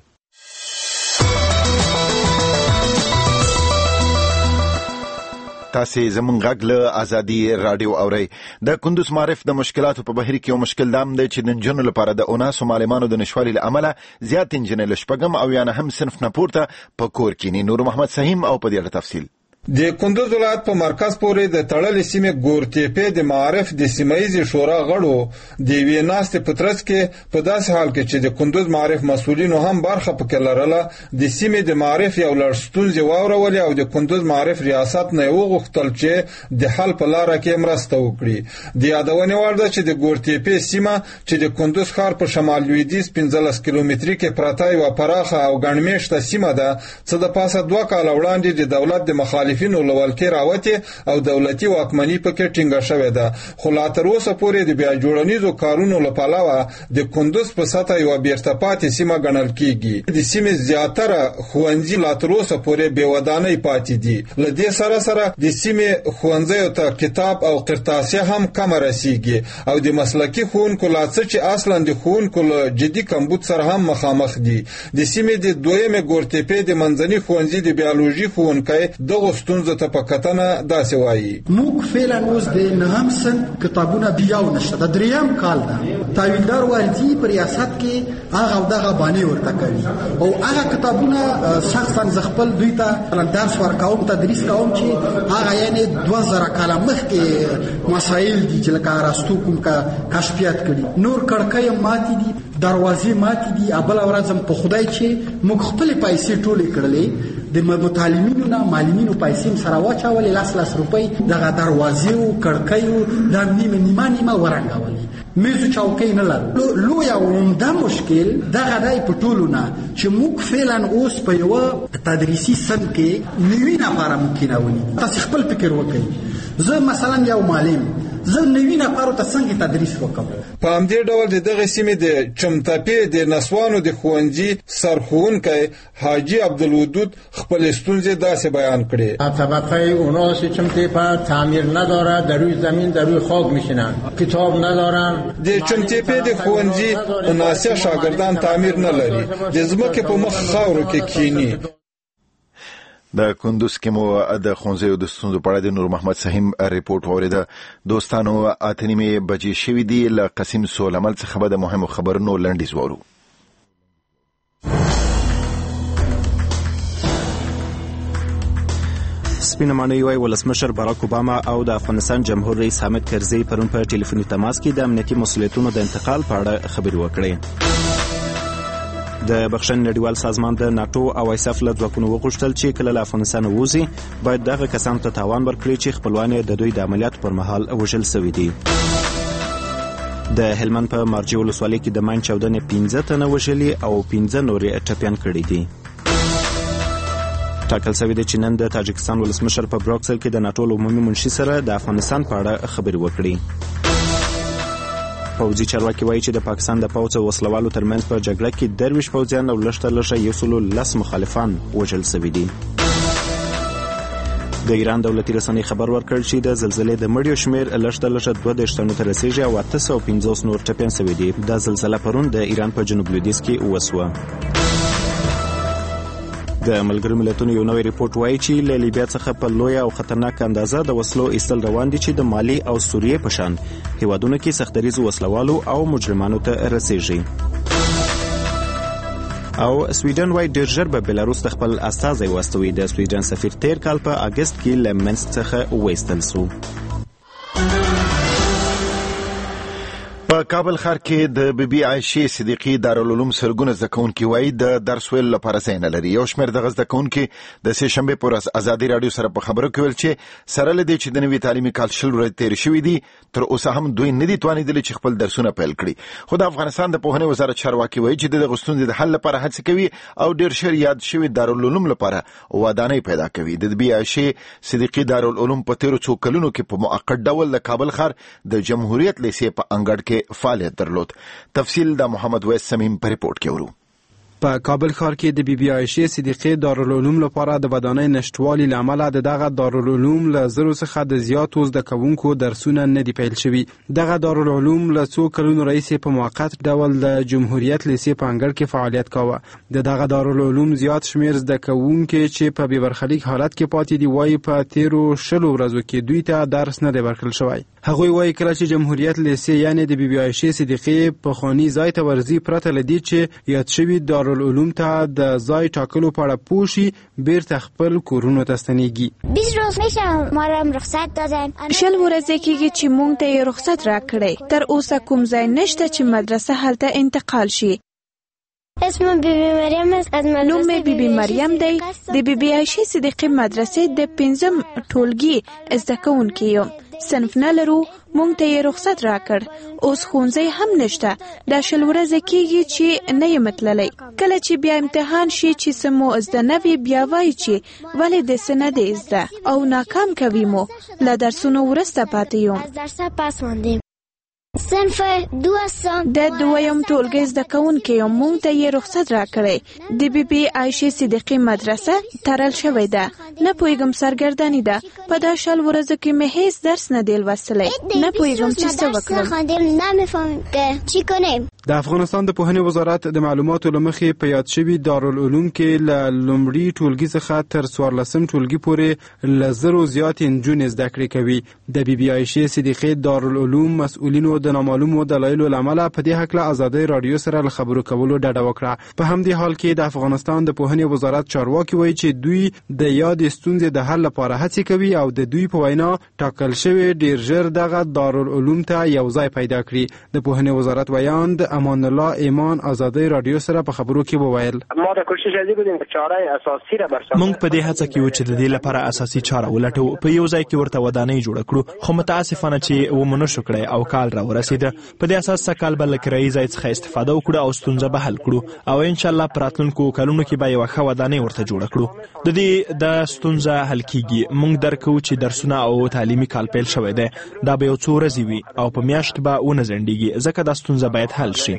تاسې زموږ غږ له ازادي راډیو اورئ. د کندوز معارف د مشکلاتو په بهیر کې یو مشکل دام دی چې د نجونو لپاره د اوناسو معلمانو د نشوالي له امله زیات نجونې له شپږم او یا نهم صنف نه پورته په کور کینی. نور محمد سهیم او په دې اړه تفصیل. د کندوز ولایت په مرکز پورې د تړلې سیمې ګورتېپې د معارف د سیمایي شورا غړو د یوې ناستې په ترڅ کې په داسې حال کې چې د کندوز معارف مسؤلینو هم برخه پکې لرله د سیمې د معارف یو لړ ستونزې واورولې او د کندوز معارف ریاست نه وغوښتل چې د حل په لاره کې مرسته وکړي. د یادونې وړ ده چې د ګورتېپې سیمه چې د کندوز ښار په شمال لویدیځ پنځلس کیلومتري کې پرته یوه پراخه او ګڼمېشته سیمه ده څه د پاسه دوه کاله وړاندې د دولت د مخالفت مخالفینو له ولکې راوتې او دولتي واکمني پکې ټینګه شوې ده. خو لا تر اوسه پورې د بیا جوړنیزو کارونو له پلوه د کندوز په سطحه یوه بیرته پاتې سیمه ګڼل کیږي. د سیمې زیاتره ښوونځي لا تر اوسه پورې بې ودانۍ پاتې دي. له دې سره سره د سیمې ښوونځیو ته کتاب او قرطاسیه هم کمه رسیږي او د مسلکي ښوونکو لا څه چې اصلا د ښوونکو له جدي کمبود سره هم مخامخ دي. د سیمې د دویمې ګورتېپې د منځني ښوونځي د بیولوژي ښوونکی دغو ستونزو ته په کتنه داسې وایي: موږ فعلا اوس د نهم صنف کتابونه بیاو نشته، د دریم کال ده. تاویلدار والدي په ریاست کې هغه او دغه باندې ورته کوي او هغه کتابونه شخصا ز خپل دوی ته درس ورکوم، تدریس کوم چې هغه یعنی دوه زره کاله مخکې مسایل دي چې لکه ارسطو کوم کا کشفیات کړي. نور کړکۍ ماتې دي، دروازې ماتې دي. ابل ورځم په خدای چې موږ خپل پیسې ټولې کړلې، د متعلمینو نه معلمینو پیسې سره واچولې، لاس لاس روپۍ دغه دروازې او کړکۍ د نیمه نیمه نیمه ورنګولې. میزو چوکۍ نه لرو. لوی او عمده مشکل دغه دی په ټولو نه چې موږ فعلا اوس په یوه تدریسي صنف کې نوي نفره موږ کېنولي. تاسې خپل فکر وکړئ، زه مثلا یو معلم، زه نوي نفرو ته څنګه تدریس وکړم؟ په همدې ډول د دغه سیمې د چمتپې د نسوانو د ښوونځي سرښوونکی حاجي عبدالودود خپل ستونزې داسې بیان کړې: طبقه اوناس چمتپه تعمیر نداره، در روی زمین در روی خاک میشینن، کتاب ندارن. د چمتپې د ښوونځي ناسیه شاګردان تعمیر نه لري، د ځمکې په مخ خاورو کې کښیني. د کندوز کې مو د ښوونځیو د ستونزو په اړه د نور محمد سهیم ریپورت واورېده. دوستانو، اته نیمې بجې شوې دي. له قسیم سولمل څخه به د مهمو خبرونو لنډیز واورو. سپینه ماڼۍ وايي ولسمشر باراک اوباما او د افغانستان جمهور رئیس حامد کرزي پرون په ټلیفوني تماس کې د امنیتي مسؤلیتونو د انتقال په اړه خبرې وکړې. د بخښنې نړیوال سازمان د ناتو او ایساف له ځواکونو وغوښتل چې کله له افغانستان ووځي باید دغه کسانو ته تاوان ورکړي چې خپلوان یې د دوی د عملیاتو پر مهال وژل سوي دي. د هلمند په مارجې ولسوالۍ کې د ماین چاودنې پنځه تنه وژلي او پنځه نور یې ټپیان کړي دي. ټاکل شوی دی چې نن د تاجکستان ولسمشر په بروکسل کې د ناتو عمومي منشي سره د افغانستان په اړه خبرې وکړي. پوځي چارواکي وایي چې د پاکستان د پوځ او وسلوالو ترمنځ په جګړه کې درویش پوځیان او لږ تر لږه یو سلو لس مخالفان وژل سوي دي. د ایران دولتي رسنۍ خبر ورکړ چې د زلزلې د مړیو شمېر لږ تر لږه دوه دېرش تنو ته رسیږي او اته سوه پنځوس نور ټپیان سوي دي. دا زلزله پرون د ایران په جنوب لویدیځ کې وسوه. د ملګرو ملتونو یو نوی ریپورت وایي چې له لیبیا څخه په لویه او خطرناک اندازه د وسلو ایستل روان دي چې د مالي او سوریې په شان هیوادونو کې سختدریزو وسلوالو او مجرمانو ته رسیږي. او سویډن وایي ډېر ژر به بلاروس د خپل استازی واستوي. د سویډن سفیر تیر کال په اګست کې له منسک څخه وایستل سو. په کابل ښار کې د بی بی عایشې صدیقي دارالعلوم سرګونه زده کوونکي وایي د درس ویلو لپاره ځای نه لري. یو شمېر دغه زده کوونکي د سې شنبې په ورځ ازادي راډیو سره په خبرو کې ویل چې سره له دې چې د نوي تعلیمي کال شل ورځې تېرې شوي دي تر اوسه هم دوی نه دي توانېدلي چې خپل درسونه پیل کړي. خو د افغانستان د پوهنې وزارت چارواکي وایي چې د دغو ستونزې د حل لپاره هڅې کوي او ډېر ژر یاد شوي دارالعلوم لپاره ودانۍ پیدا کوي. د بی بی عایشې صدیقي دارالعلوم په تېرو څو کلونو کې په موقت ډول د کابل ښار د جمهوریت لیسې په انګړ کې فعالیت درلود. تفصیل د محمد ویس سمیم په ریپورت کې ورو. په کابل ښار کې د بی بی عایشې صدیقې دارالعلوم لپاره د ودانۍ نشټوالي له امله د دغه دارالعلوم له زرو څخه د زیاتو زده کوونکو درسونه نه دي پیل شوي. دغه دارالعلوم له څو کلونو راهیسې په موقت ډول د جمهوریت لیسې په انګړ کې فعالیت کاوه. د دغه دارالعلوم زیات شمېر زده کوونکي چې په بې برخلیک حالت کې پاتې دي وایي په تیرو شلو ورځو کې دوی ته درس نه دی ورکړل شوی. هغوی وایي کله چې جمهوریت لیسې یعنې د بی بی عایشې صدیقې پخواني ځای ته ورځي پرته له دې چې یاد شوي دارالعلوم ته د ځای ټاکلو په اړه پوه شي بیرته خپل کورونو ته ستنېږي. بیست روز میشه ما را رخصت دادن. شل ورځې کېږي چې موږ ته یې رخصت راکړی. تر اوسه کوم ځای نشته چې مدرسه هلته انتقال شي. اسم بی بی مریم است. از مدرسه نوم بی بی مریم دی. د بی بی عایشې صدیقې مدرسې د پنځم ټولګي زده کوونکي یم. صنف نه لرو، مونږ ته یې رخصت راکړ. اوس ښوونځی هم نشته. دا شل ورځې کېږي چې نه یم تللی. کله چې بیا امتحان شي چې څه مو زده نه وي بیا وایي چې ولې داسې نه دی زده او ناکام کوي مو. له درسونو وروسته پاتې یم. صنف دوستان د دویم ټولګي زده کوونکي یم. مونږ ته یې رخصت راکړی. د بی بی عایشې صدیقي مدرسه تړل شوې ده. نه پوهېږم سرګرداني ده. په دا شل ورځو کې مې هیڅ درس نه دی لوستلی. نه پوهېږم چې څه وکړم. د افغانستان د پوهنې وزارت د معلوماتو له مخې په یاد شوي دارالعلوم کې له لومړي ټولګي څخه تر څوارلسم ټولګي پورې له زرو زیاتې نجونې زده کړې کوي. د بی بی عایشې صدیقي دارالعلوم مسؤلینو د نامعلومو دلایلو له امله په دې هکله ازادۍ راډیو سره له خبرو کولو ډډه وکړه. په همدې حال کې د افغانستان د پوهنې وزارت چارواکي وایي چې دوی د یادې ستونزې د حل لپاره هڅې کوي او د دوی په وینا ټاکل شوی ډیر ژر دغه دارالعلوم ته یو ځای پیدا کړي. د پوهنې وزارت ویاند امان الله ایمان ازادۍ راډیو سره په خبرو کې وویل ما د کوشش کړی بودیم چې چاره اساسي را برسم. موږ په دې هڅه کې و چې د دې لپاره اساسي چاره ولټو. په یو ځای کې ورته ودانۍ جوړ کړو خو متاسفانه چې ومنو شو کړی او کال را ورسید. په دې اساس کال بل کرایي ځای څخه استفاده وکړو او ستونزه به حل کړو او ان شاء الله پراتلونکو کلونو کې به یو ښه ودانۍ ورته جوړ کړو. د دې د ستونزه حل کیږي. موږ درکو چې درسونه او تعلیمي کال پیل شوی دی. دا به یو څو ورځې وي او په میاشت به ونه ځنډیږي ځکه دا ستونزه باید حل شي.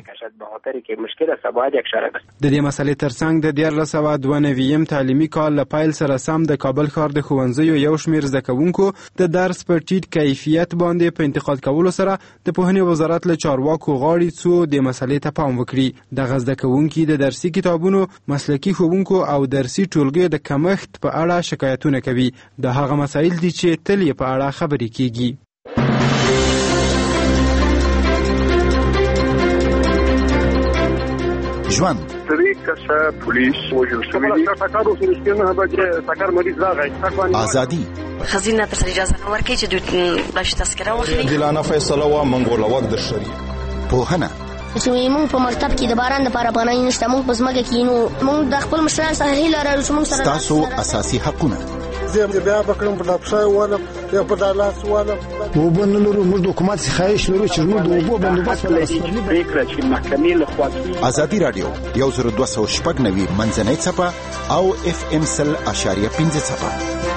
د دې مسلې ترڅنګ د دیارلس سوه دوه نوي تعلیمي کال له پیل سره سم د کابل ښار د ښوونځیو یو شمېر زده کوونکو د درس په ټیټ کیفیت باندې په انتقاد کولو سره د پوهنې وزارت له چارواکو غواړي څو د مسلې ته پام وکړي. دغه زده کوونکي د درسي کتابونو، مسلکي ښوونکو او درسي ټولګیو د کمښت په اړه شکایتونه کوي. دا هغه مسایل دي چې تل یې په اړه خبرې کیږي. ژوند سری کسه پولیس وجل شوی دی ټاکارو سرسکینه به چې ټاکار مریض راغی ازادي خزینه تر اجازه نه ورکړي چې دوی بلش تذکره واخلي. دلانه فیصله وا منګول وخت در شری پوهنه چې موږ په مکتب کې د باران لپاره پناه نشته. موږ په ځمکه کې نو موږ د خپل مشران سره هیله لرو چې موږ سره تاسو اساسي حقونه زه بیا بکرم په لپسای والا یا په دالاس والا وبنلرو موږ د حکومت خواهش لرو چې موږ د وبو بندوبست ولرو فکر چې محکمې له خوا ازادي رادیو یو زر دوه سوه شپږ نوي منځنۍ څپه او اف ام سل اشاریه پنځه څپه.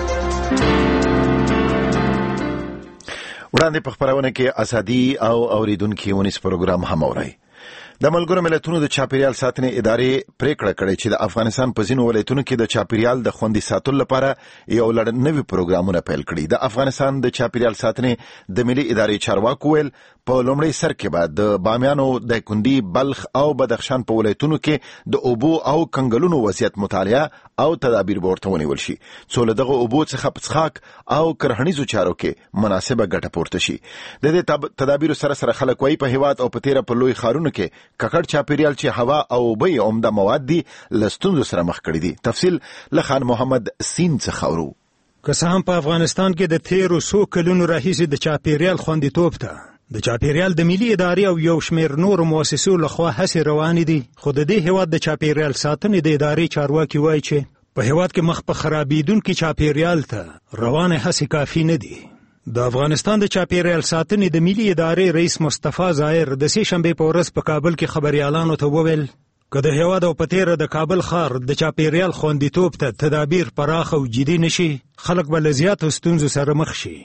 وړاندې په خبرونه کې ازادي او اوریدونکو ونیس پروګرام هم اوري. د ملګرو ملتونو د چاپیریال ساتنې ادارې پریکړه کړې چې د افغانستان په ځینو ولایتونو کې د چاپیریال د خوندي ساتلو لپاره یو لړ نوي پروګرامونه پیل کړي. د افغانستان د چاپیریال ساتنې د ملي ادارې چارواکو ویل په لومړي سر کې به د بامیانو، دایکنډي، بلخ او بدخشان په ولایتونو کې د اوبو او کنګلونو وضعیت مطالعه او تدابیر به ورته ونیول شي څو له دغه اوبو څخه په څښاک او کرهنیزو چارو کې مناسبه ګټه پورته شي. د دې تدابیرو سره سره خلک وايي په هیواد او په تیره په لوی ښارونو کې ککړ چاپیریال چې هوا او اوبه یې عمده مواد دي له ستونزو سره مخ کړي دي. تفصیل له خان محمد سین څخه اورو. که څه هم په افغانستان کې د تیرو څو کلونو راهیسې د چاپیریال خوندیتوب ته د چاپیریال د ملي ادارې او یو شمېر نورو مؤسسو لخوا هڅې روانې دي، خو د دې هیواد د چاپیریال ساتنې د ادارې چارواکي وایي چې په هیواد کې مخ په خرابېدونکي چاپیریال ته روانې هڅې کافي نه دي. د افغانستان د چاپیریال ساتنې د ملي ادارې رئیس مصطفی ظاهر د سې شنبې په ورځ په کابل کې خبريالانو ته وویل که د هیواد او په تیره د کابل ښار د چاپیریال خوندیتوب ته تدابیر پراخ او جدي نشي، خلک به له زیاتو ستونزو سره مخ شي.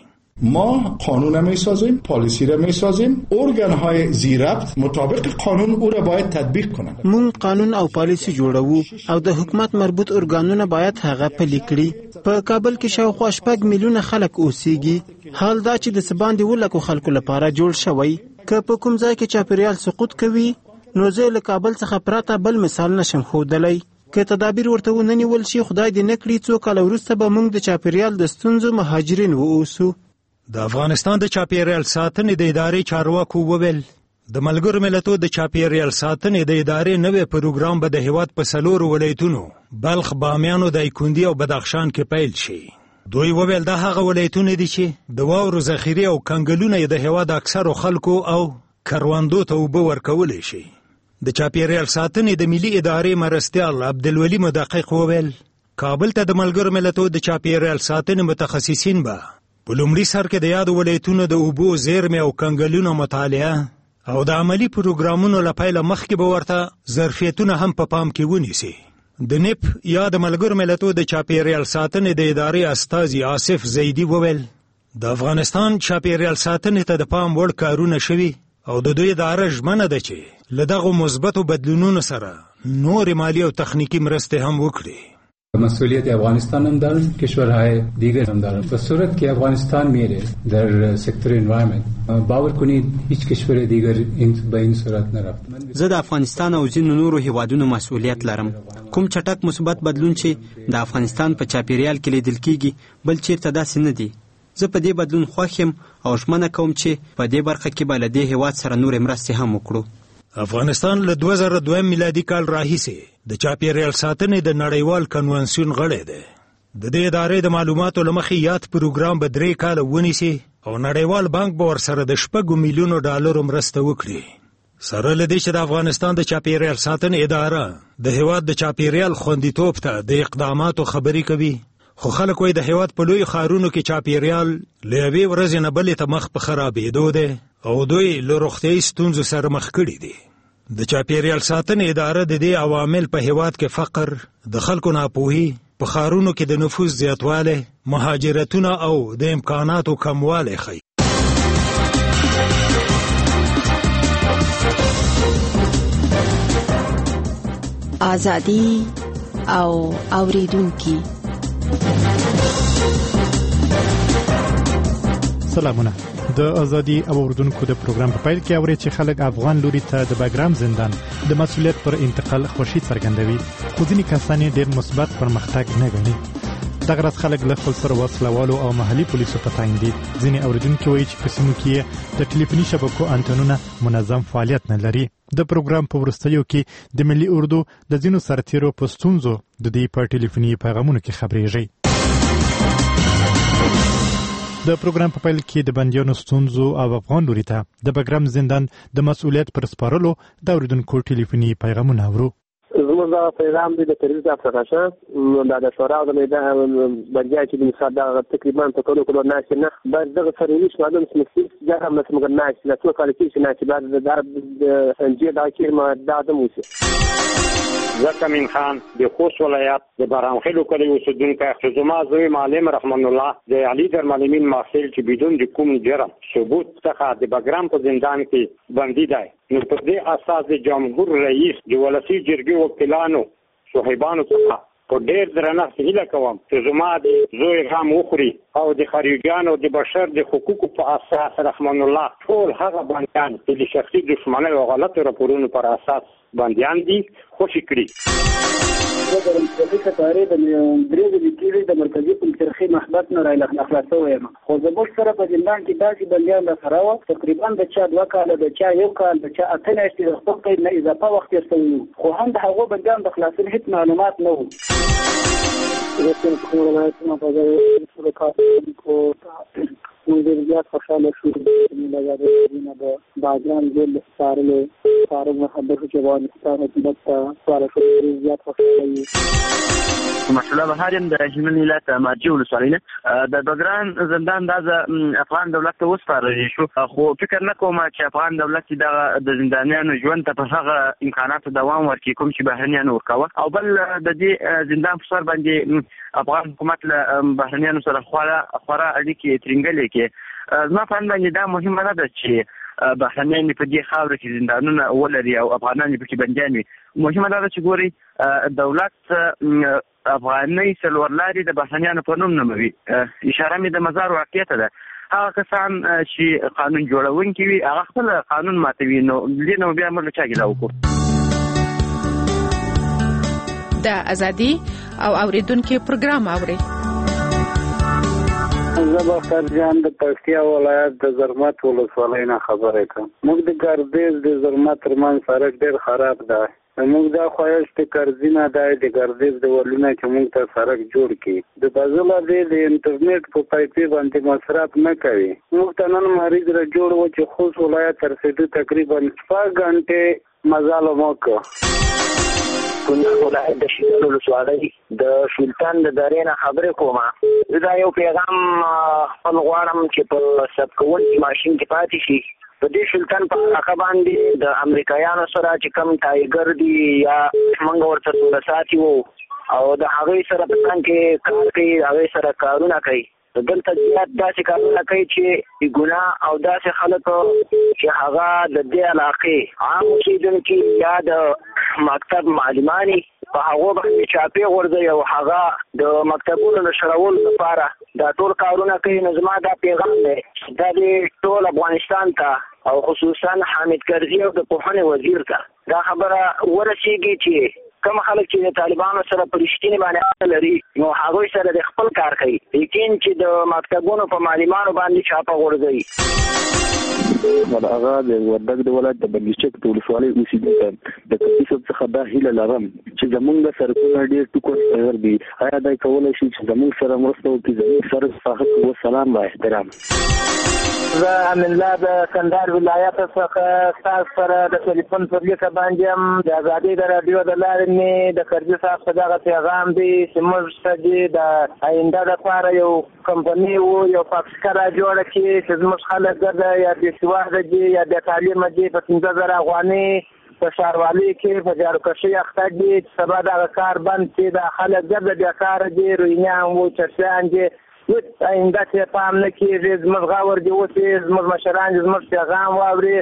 ما قانون می سازیم، پالیسی را می سازیم، ارگان های زیربط مطابق قانون او را باید تطبیق کنند. مون قانون او پالیسی جوړو او د حکومت مربوط ارګانونه باید هغه پلي کړي. په کابل کې شاوخوا شپږ میلیونه خلک اوسېږي. حال دا چې د سباندې ولکو خلکو لپاره جوړ شوی. که په کوم ځای کې چاپیریال سقوط کوي نو زه له کابل څخه پراته بل مثال نشم ښودلی. که تدابیر ورته ونه نیول شي خدای دې نه کړي څو کاله وروسته به موږ د چاپیریال د ستونزو مهاجرین واوسو. د افغانستان د چاپیریال ساتنې د ادارې چارواکو وویل د ملګرو ملتونو د چاپیریال ساتنې د ادارې نوې پروګرام به د هیواد په څلورو ولایتونو بلخ، بامیانو، دایکنډي او بدخشان کې پیل شي. دوی وویل دا هغه ولایتونه دي چې د واورو ذخیرې او کنګلونه یې د هیواد اکثرو خلکو او کروندو ته اوبه ورکولی شي. د چاپیریال ساتنې د ملي ادارې مرستیال عبدالولي مدقق وویل کابل ته د ملګرو ملتونو د چاپیریال ساتنې متخصصین به په لومړي سر کې د یادو ولایتونو د اوبو زیرمې او کنګلونو مطالعه او د عملی پروګرامونو لپاره مخکې به ورته ظرفیتونه هم په پام کې ونیسي. د نیپ یا د ملګرو ملتونو د چاپیریال ساتنې د ادارې استازي آصف زیدي وویل د افغانستان چاپیریال ساتنې ته د پام وړ کارونه شوي او د دوی اداره ژمنه ده چې له دغو مثبتو بدلونونو سره نور مالی او تخنیکی مرستې هم وکړي. مسئولیت افغانستان هم دارن، کشورهای دیگر هم دارن. به صورت که افغانستان میره در سکتور انوایرمنت، باور کنید هیچ کشور دیگر این به این صورت نرفت. زه د افغانستان او ځینو نورو هیوادونو مسئولیت لرم. کوم چټک مثبت بدلون چې د افغانستان په چاپیریال کې لیدل کیږي بل چیرته داسې نه دی. زه په دې بدلون خوښ یم او ژمنه کوم چې په دې برخه کې به له دې هیواد سره نورې مرستې هم وکړو. افغانستان له دوه زره دویم میلادي کال راهیسې د چاپیریال ساتنې د نړیوال کنوانسیون غړی دی. د دې ادارې د معلوماتو له مخې یاد پروګرام به درې کاله ونیسي او نړیوال بانک به ورسره د شپږو میلیونو ډالرو مرسته وکړي. سره له دې چې د افغانستان د چاپیریال ساتنې اداره د هیواد د چاپیریال خوندیتوب ته د اقداماتو خبرې کوي، خو خلک وایي د هیواد په لوی ښارونو کې چاپیریال له یوې ورځې نه بلې ته مخ په خرابېدو دی او دوی له روغتیایي ستونزو سره مخ کړي دي. د چاپیریال ساتنې اداره د دې عوامل په هیواد کې فقر، د خلکو ناپوهي، په ښارونو کې د نفوس زیاتوالی، مهاجرتونه او د امکاناتو کموالی ښیي. ازادي او اوریدونکي. سلامونه. د ازادي او اوریدونکو د پروګرام په پیل کې اوري چې خلک افغان لوري ته د باګرام زندان د مسؤلیت پر انتقال خوشي څرګندوي، خو ځینې کسان ډېر مثبت پرمختګ نه ګڼي. دغه ورځ خلک له خپل سره وسلوالو او محلي پولیسو په تنګ دي. ځینې اوریدونکي وایي چې په سیمو کې د ټلیفوني شبکو انټنونه منظم فعالیت نه لري. د پروګرام په وروستیو کې د ملي اردو د ځینو سرتیرو په ستونزو د دې په ټلیفوني پیغامونو کې خبرېږي. د پروګرام په پیل کې د بندیانو ستونزو او افغان لوري ته د باګرام زندان د مسؤلیت پر سپارلو د اوریدونکو ټلیفوني پیغامونه اورو. زموږ دا پیغام دی د ترویج افغان څخه دا د شورا د میدان بندیا چې د مصادره تقریبا په ټولو کلو ناس نه بعد دغه سرویس معلوم سمسي جاره مسمګ ناس لا څو کال کې نه چې بعد د درب انجی دا کې ما د ادم وسی زکمین خان د خوست ولایت د بارانخیلو کلی اوسیدونکی خزما زوی معلم رحمان الله د علی در معلمین محصل چې بدون د کوم جرم ثبوت څخه د باګرام په زندان کې بندي دی. نو په دې اساس د جمهور رئیس د ولسی جرګې وکیلانو صاحبانو څخه په ډېر درنښت هیله کوم چې زما د زوی غم وخوري او د خارجيانو د بشر د حقوقو په اساس رحمان الله ټول هغه بندیان چې د شخصي دښمنۍ او غلطو راپورونو پر اساس بندیان دي خوشي کړي. د مرکزي کتارې د درې د لیکلي د مرکزي پنځرخي محبت نه راځي خلاصو یم خو د بل سره په زندان کې داسې بندیان د خراوه تقریبا د چا دوه کال د چا یو کال د چا اته میاشتې د خپل قید نه اضافه وخت یې خو هم د هغو بندیان د خلاصون هیڅ معلومات نه وو. رسم کومه په دغه کار کو موږ زیات خوشاله شو چې د باګرام جیل سارلو فارغ محبت چې افغانستان حکومت سره شو زیات خوشاله یو. مسله بهارم د رژیم ملت مرجع ولسوالۍ د باګرام زندان د افغان دولت ته وسپارل شو، خو فکر نه کوم چې افغان دولت د زندانیانو ژوند ته په هغه امکاناتو دوام ورکړي کوم چې بهرنیانو ورکوه، او بل د دې زندان په سر باندې افغان حکومت له بهرنیانو سره خورا خورا اړیکې ترنګلې کې. زما په اند باندې دا مهمه نه ده چې بهرنیان په دې خاوره کې زندانونه ولري او افغانان پکې بندیان وي. مهمه دا ده چې ګوري دولت افغاني سلورلاري د بهرنیانو په نوم نوموي. اشاره مې د مزار واقعیت ده. هغه کسان چې قانون جوړونکي وي هغه خپل قانون ماتوي، نو دې نو بیا موږ چا ګیله وکړو. د ازادي او اوریدونکو پروګرام اوري. زه به خرجان د پکتیا ولایت د زرمت ولسوالۍ نه خبرې کوم. موږ د ګردیز د زرمت ترمنځ سړک ډېر خراب دی. موږ دا خواهش د کرزینه دی د ګردیز د ولونه چې موږ ته سړک جوړ کړي. د بازله دی د انټرنیټ په پیسې باندې مصرف نه کوي. موږ ته نن مریض را جوړ و چې خوست ولایت تر رسېدو تقریبا شپږ غنټې مزاله مو وکړه. کونړ ولایت د شیدل ولسوالۍ د سلطان د درې نه خبرې کومه. دا یو پیغام خپل غواړم چې په سبکونکي ماشین کې پاتې شي. په دې سلطان په علاقه باندې د امریکایانو سره چې کم ټایګر دی یا موږ ورته ټول ساتي وو او د هغې سره په څنګ کې کار کوي، هغې سره کارونه کوي. دلته زیات داسې کارونه کوي چې ګناه او داسې خلک چې هغه د دې علاقې عام اوسېدونکي یا د مکتب معلماني په هغو باندې چاپې غورځوي او هغه د مکتبونو د شړولو لپاره دا ټول کارونه کوي. نو زما دا پیغام دی دا د ټول افغانستان ته او خصوصا حامد کرزي او د پوهنې وزیر ته دا خبره ورسېږي چې کوم خلک چې د طالبانو سره په رښتینې باندې لري نو هغوی سره د خپل کار کوي، لیکن چې د مکتبونو په معلمانو باندې چاپه غورځوي. هغه د وردګ د ولایت د بنګیچک د ولسوالۍ اوسېدونکی د کلي صاحب څخه دا هیله لرم چې زموږ سرکونه ډېر ټوکر صغیر دي. آیا دا کولی شي چې زموږ سره مرسته وکړي؟ زموږ سره صاحب و سلام و احترام. زه امین الله د کندهار ولایت څخه ستاسو سره د ټلیفون پر لیکه باندې هم د ازادۍ د راډیو د لارې مې د کرزي صاحب په دغه پیغام دی چې موږ ته د آینده لپاره یو کمپنۍ وو، یو فابریکه را جوړه کړي چې زموږ خلک ګرده یا بېسواده دي یا بې تعلیمه دي په پنځه زره افغانۍ په ښاروالۍ کې په جاروکشۍ اخته دي چې سبا دغه کار بند کړي. دا خلک ګرده بېکاره دي، روهینیان وو، چرسیان دي، هېڅ آینده ته پام نه کېږي. زموږ غور دي اوسي، زموږ مشران دي زموږ پیغام واوري.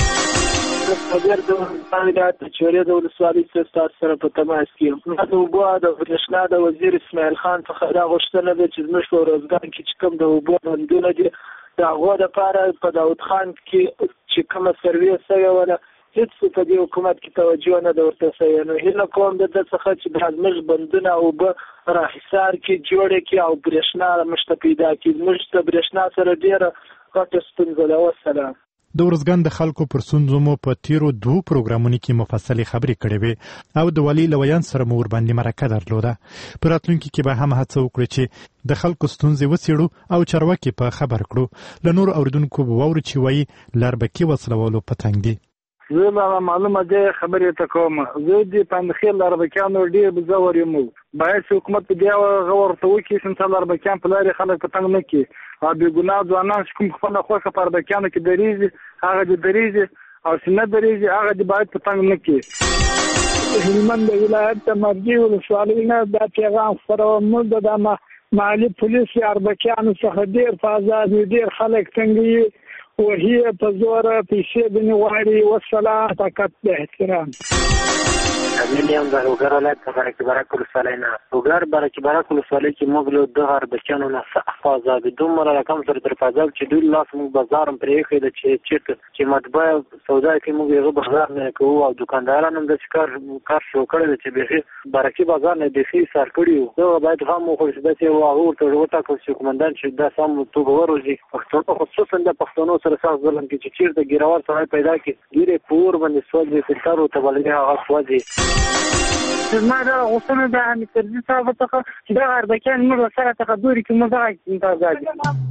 خبر د ولایت د چورې د ولسوالۍ ستاسو سره په تماس کې یم. د اوبو د برېښنا د وزیر اسماعیل خان څخه دا غوښتنه ده چې زموږ په روزګان کې چې کوم د اوبو بندونه دي د هغو دپاره په داود خان کې چې کومه سروې سوې وه هېڅ په دې حکومت کې توجه نه ده ورته سوې. نو هیله کوم د ده څخه چې دا زموږ بندونه اوبه راحصار کې جوړې کړي او برېښنا موږ ته پیدا کړي. زموږ د برېښنا سره ډېره غټه ستونزه ده. والسلام. د ورځګان د خلکو پر ستونزو مو په تیرو دوو پروګرامونو کې مفصلې خبرې کړې وې او د والي لویان سره مو ورباندې مرکه درلوده. په راتلونکي کې به هم هڅه وکړو چې د خلکو ستونزې وڅېړو او چارواکي په خبر کړو. له نورو اورېدونکو به واورو چې وایي لاربکي وسلولو په تنګ دي. زه به معلومه دی خبرې ته کوم. زه د پندخیل لاربکیانو ډېر بزور یم. باید چې حکومت په دې هغه ورته وکړي چې مثلا لاربکیان په لارې خلک په تنګ نه کړي او بېګناه ځوانان چې کوم خپله خوښه په لاربکیانو کې درېږي هغه دې درېږي او چې نه درېږي هغه دې باید په تنګ نه کړي. هلمند ولایت د مرګي ولسوالۍ نه دا پیغام خپروم. موږ د محلي پولیسو لاربکیانو څخه ډېر په ازاد ډېر خلک تنګوي وهي په زوره پیسې ځینې غواړي. والسلام. فقط د احترام. امین یم د لوګر ولایت د برکي برک ولسوالۍ نه. لوګر برکي برک ولسوالۍ کې موږ له دغه لاربکیانو نه سخت په ازادي دومره رقم سره تر فضل چې دوی لاس موږ بازار هم پرې ایښی ده چې چېرته چې مطبعه سودا کوي موږ هغه بازار نه کوو او دوکانداران هم داسې کار کار شروع کړی ده چې بیخي برکي بازار نه بیخي ایسار کړي وو. دغه باید هم وخوري چې داسې یو هغه ورته وټاکل شي قومندان چې دا سم توګه وروځي. پښتنو خصوصا د پښتنو سره سخت ظلم کوي چې چېرته ګیروار سړی پیدا کړي ګیرې په اور باندې سوځي فلټر ورته بلوي هغه سوځي. زما دا غوښتنه ده حامد کرزي صاحب څخه چې دغه لاربکیان موږ سره تخبري کړي موږ دغه امتیازات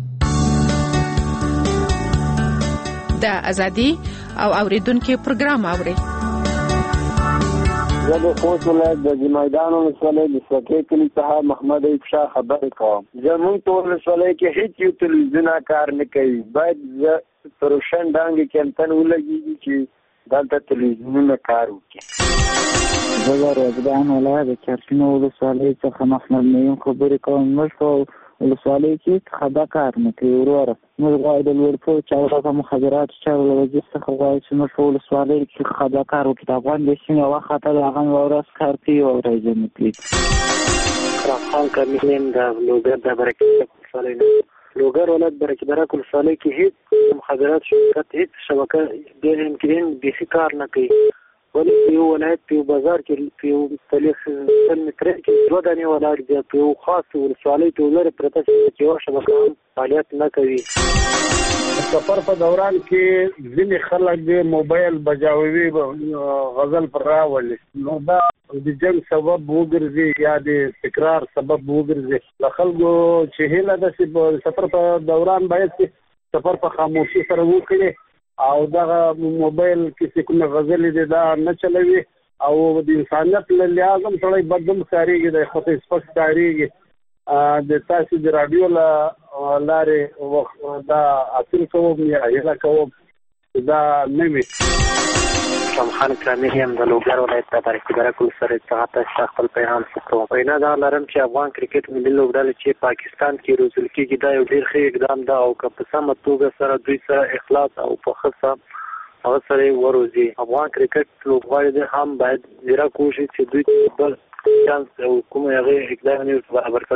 د ازادي او اوریدونکو پروګرام اوري. زه د خوست ولایت د جمعیدان ولسوالۍ د سکې کلي څخه محمد ایوب شاه خبرې کوم. زموږ په ولسوالۍ کې هېڅ یو تلویزیون کار نه کوي. باید زه په روشن ډانګې کمپن ولګېږي چې دلته تلویزیونونه کار وکړي. زه د روزګان ولایت د چرسینو ولسوالۍ څخه محمد نعیم خبرې کوم. موږ په ولسوالۍ کې خبا کار نه کوي وروره. موږ غواړو د لوړ پوړو چارو په مخابراتو چارو له وزیر څخه غواړو چې موږ په ولسوالۍ کې خبا کار وکړي. د افغان د سیمې یوه خطه د هغه یوه ورځ کار کوي او ورځ یې نه کوي. اکرم خان کمیل یم د لوګر د برکي برک ولسوالۍ نه. لوګر ولایت برکي برک ولسوالۍ کې هېڅ مخابرات شرکت هېڅ شبکه ډېر امکان بیخي کار نه کوي. ولې په یو ولایت په یو بازار کې په یو څلوېښت سل متره کې دوه دانې ولاړ دي. په یو خاص ولسوالۍ کې لرې پرته چې یوه شبکه هم فعالیت نه کوي. د سفر په دوران کې ځینې خلک د موبایل بجاووي غزل پر راولي نو دا د جنګ سبب وګرځي یا د تکرار سبب وګرځي. له خلکو چې هیله ده چې په سفر په دوران باید سفر په خاموشي سره وکړي او دغه موبایل کې چې کومه غزلې دي دا نه چلوي او د انسانیت له لحاظ هم سړی بد هم ښکارېږي، د خو ته سپک ښکارېږي. د تاسو د رادیو لارې دا اصل کوم یا هله کوم دا نه وي. شام خان کرامي هم د لوګر ولایت د تاریخي کل سره څنګه خپل پیغام سپارم. پینا دا لرم چې افغان کرکټ ملي لوبډله چې پاکستان کې روزل کېږي دا یو ډېر ښه اقدام ده او که په سمه توګه سره دوی سره اخلاص او په ښه هغه سره وروزي. افغان کرکټ لوبغاړي هم باید زیرا کوشش چې دوی بل چانس او کوم هغه اقدام نه برابر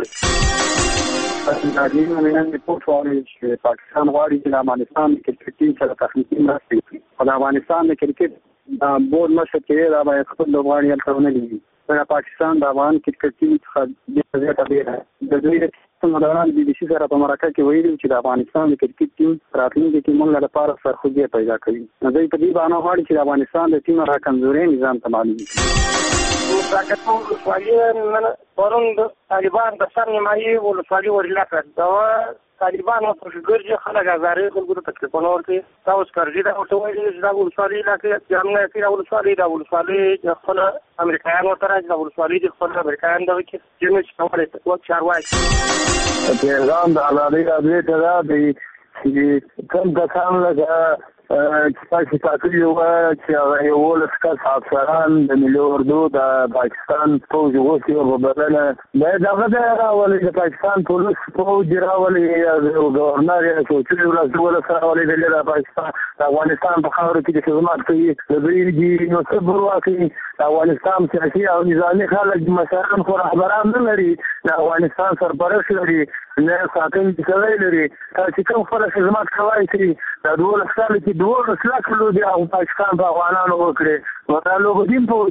کړي. دا دې نه نه په فوري چې پاکستان غواړي چې د افغانستان کرکټ ټیم سره تخنیکي مرسته وکړي. او د افغانستان د کرکټ دا بورډ مشر چې دا باید خپل لوبغاړي هلته ونه لېږي. د پاکستان د افغان کرکټ ټیم څخه ډېره زیاته بیړه د دوی د مداران بي بي سي سره په مرکه کې ویلي چې د افغانستان د کرکټ ټیم راتلونکي ټیمونو لپاره سرخوږی پیدا کوي. نو دوی په دې باندې غواړي چې د افغانستان د ټیم را کمزوري نظام ته معلوم کړي. راکټون ولسوالي پرون د طالبان د سر نیمایي ولسوالي ورلا کړ. دا طالبان او ګرځي خلک هزارې خلکو ته تکلیفونه ورکړي. تاسو کارګي دا ورته وایي چې دا ولسوالي علاقې چې موږ یې دا ولسوالي دا ولسوالي د خپل امریکایانو ته راځي. دا ولسوالي د خپل امریکایان دغه کې چې موږ څنګه وخت چارواکي پیغام د علالي راځي ته دا دی چې کوم کسان لکه چې تاسو تاسو یو چې یو ولسکت افسران د ملي اردو د پاکستان پوځ غوښتي او بدلنه د دغه د راولي د پاکستان پولیس پوځ راولي او گورنر یې چې ټول ولس راولي د پاکستان د افغانستان په خاور کې د خدمات کوي. د دوی دي نو صبر وکړي. د افغانستان سیاسي او نظامي خلک مشران خو رهبران نه لري. د افغانستان سرپرست لري نه ساتونکي کوي لري. تاسو کوم خپل خدمات کوي چې د دوه سال کې دوه سلاک لودي او پاکستان په افغانانو وکړي. نو دا لوګو دین په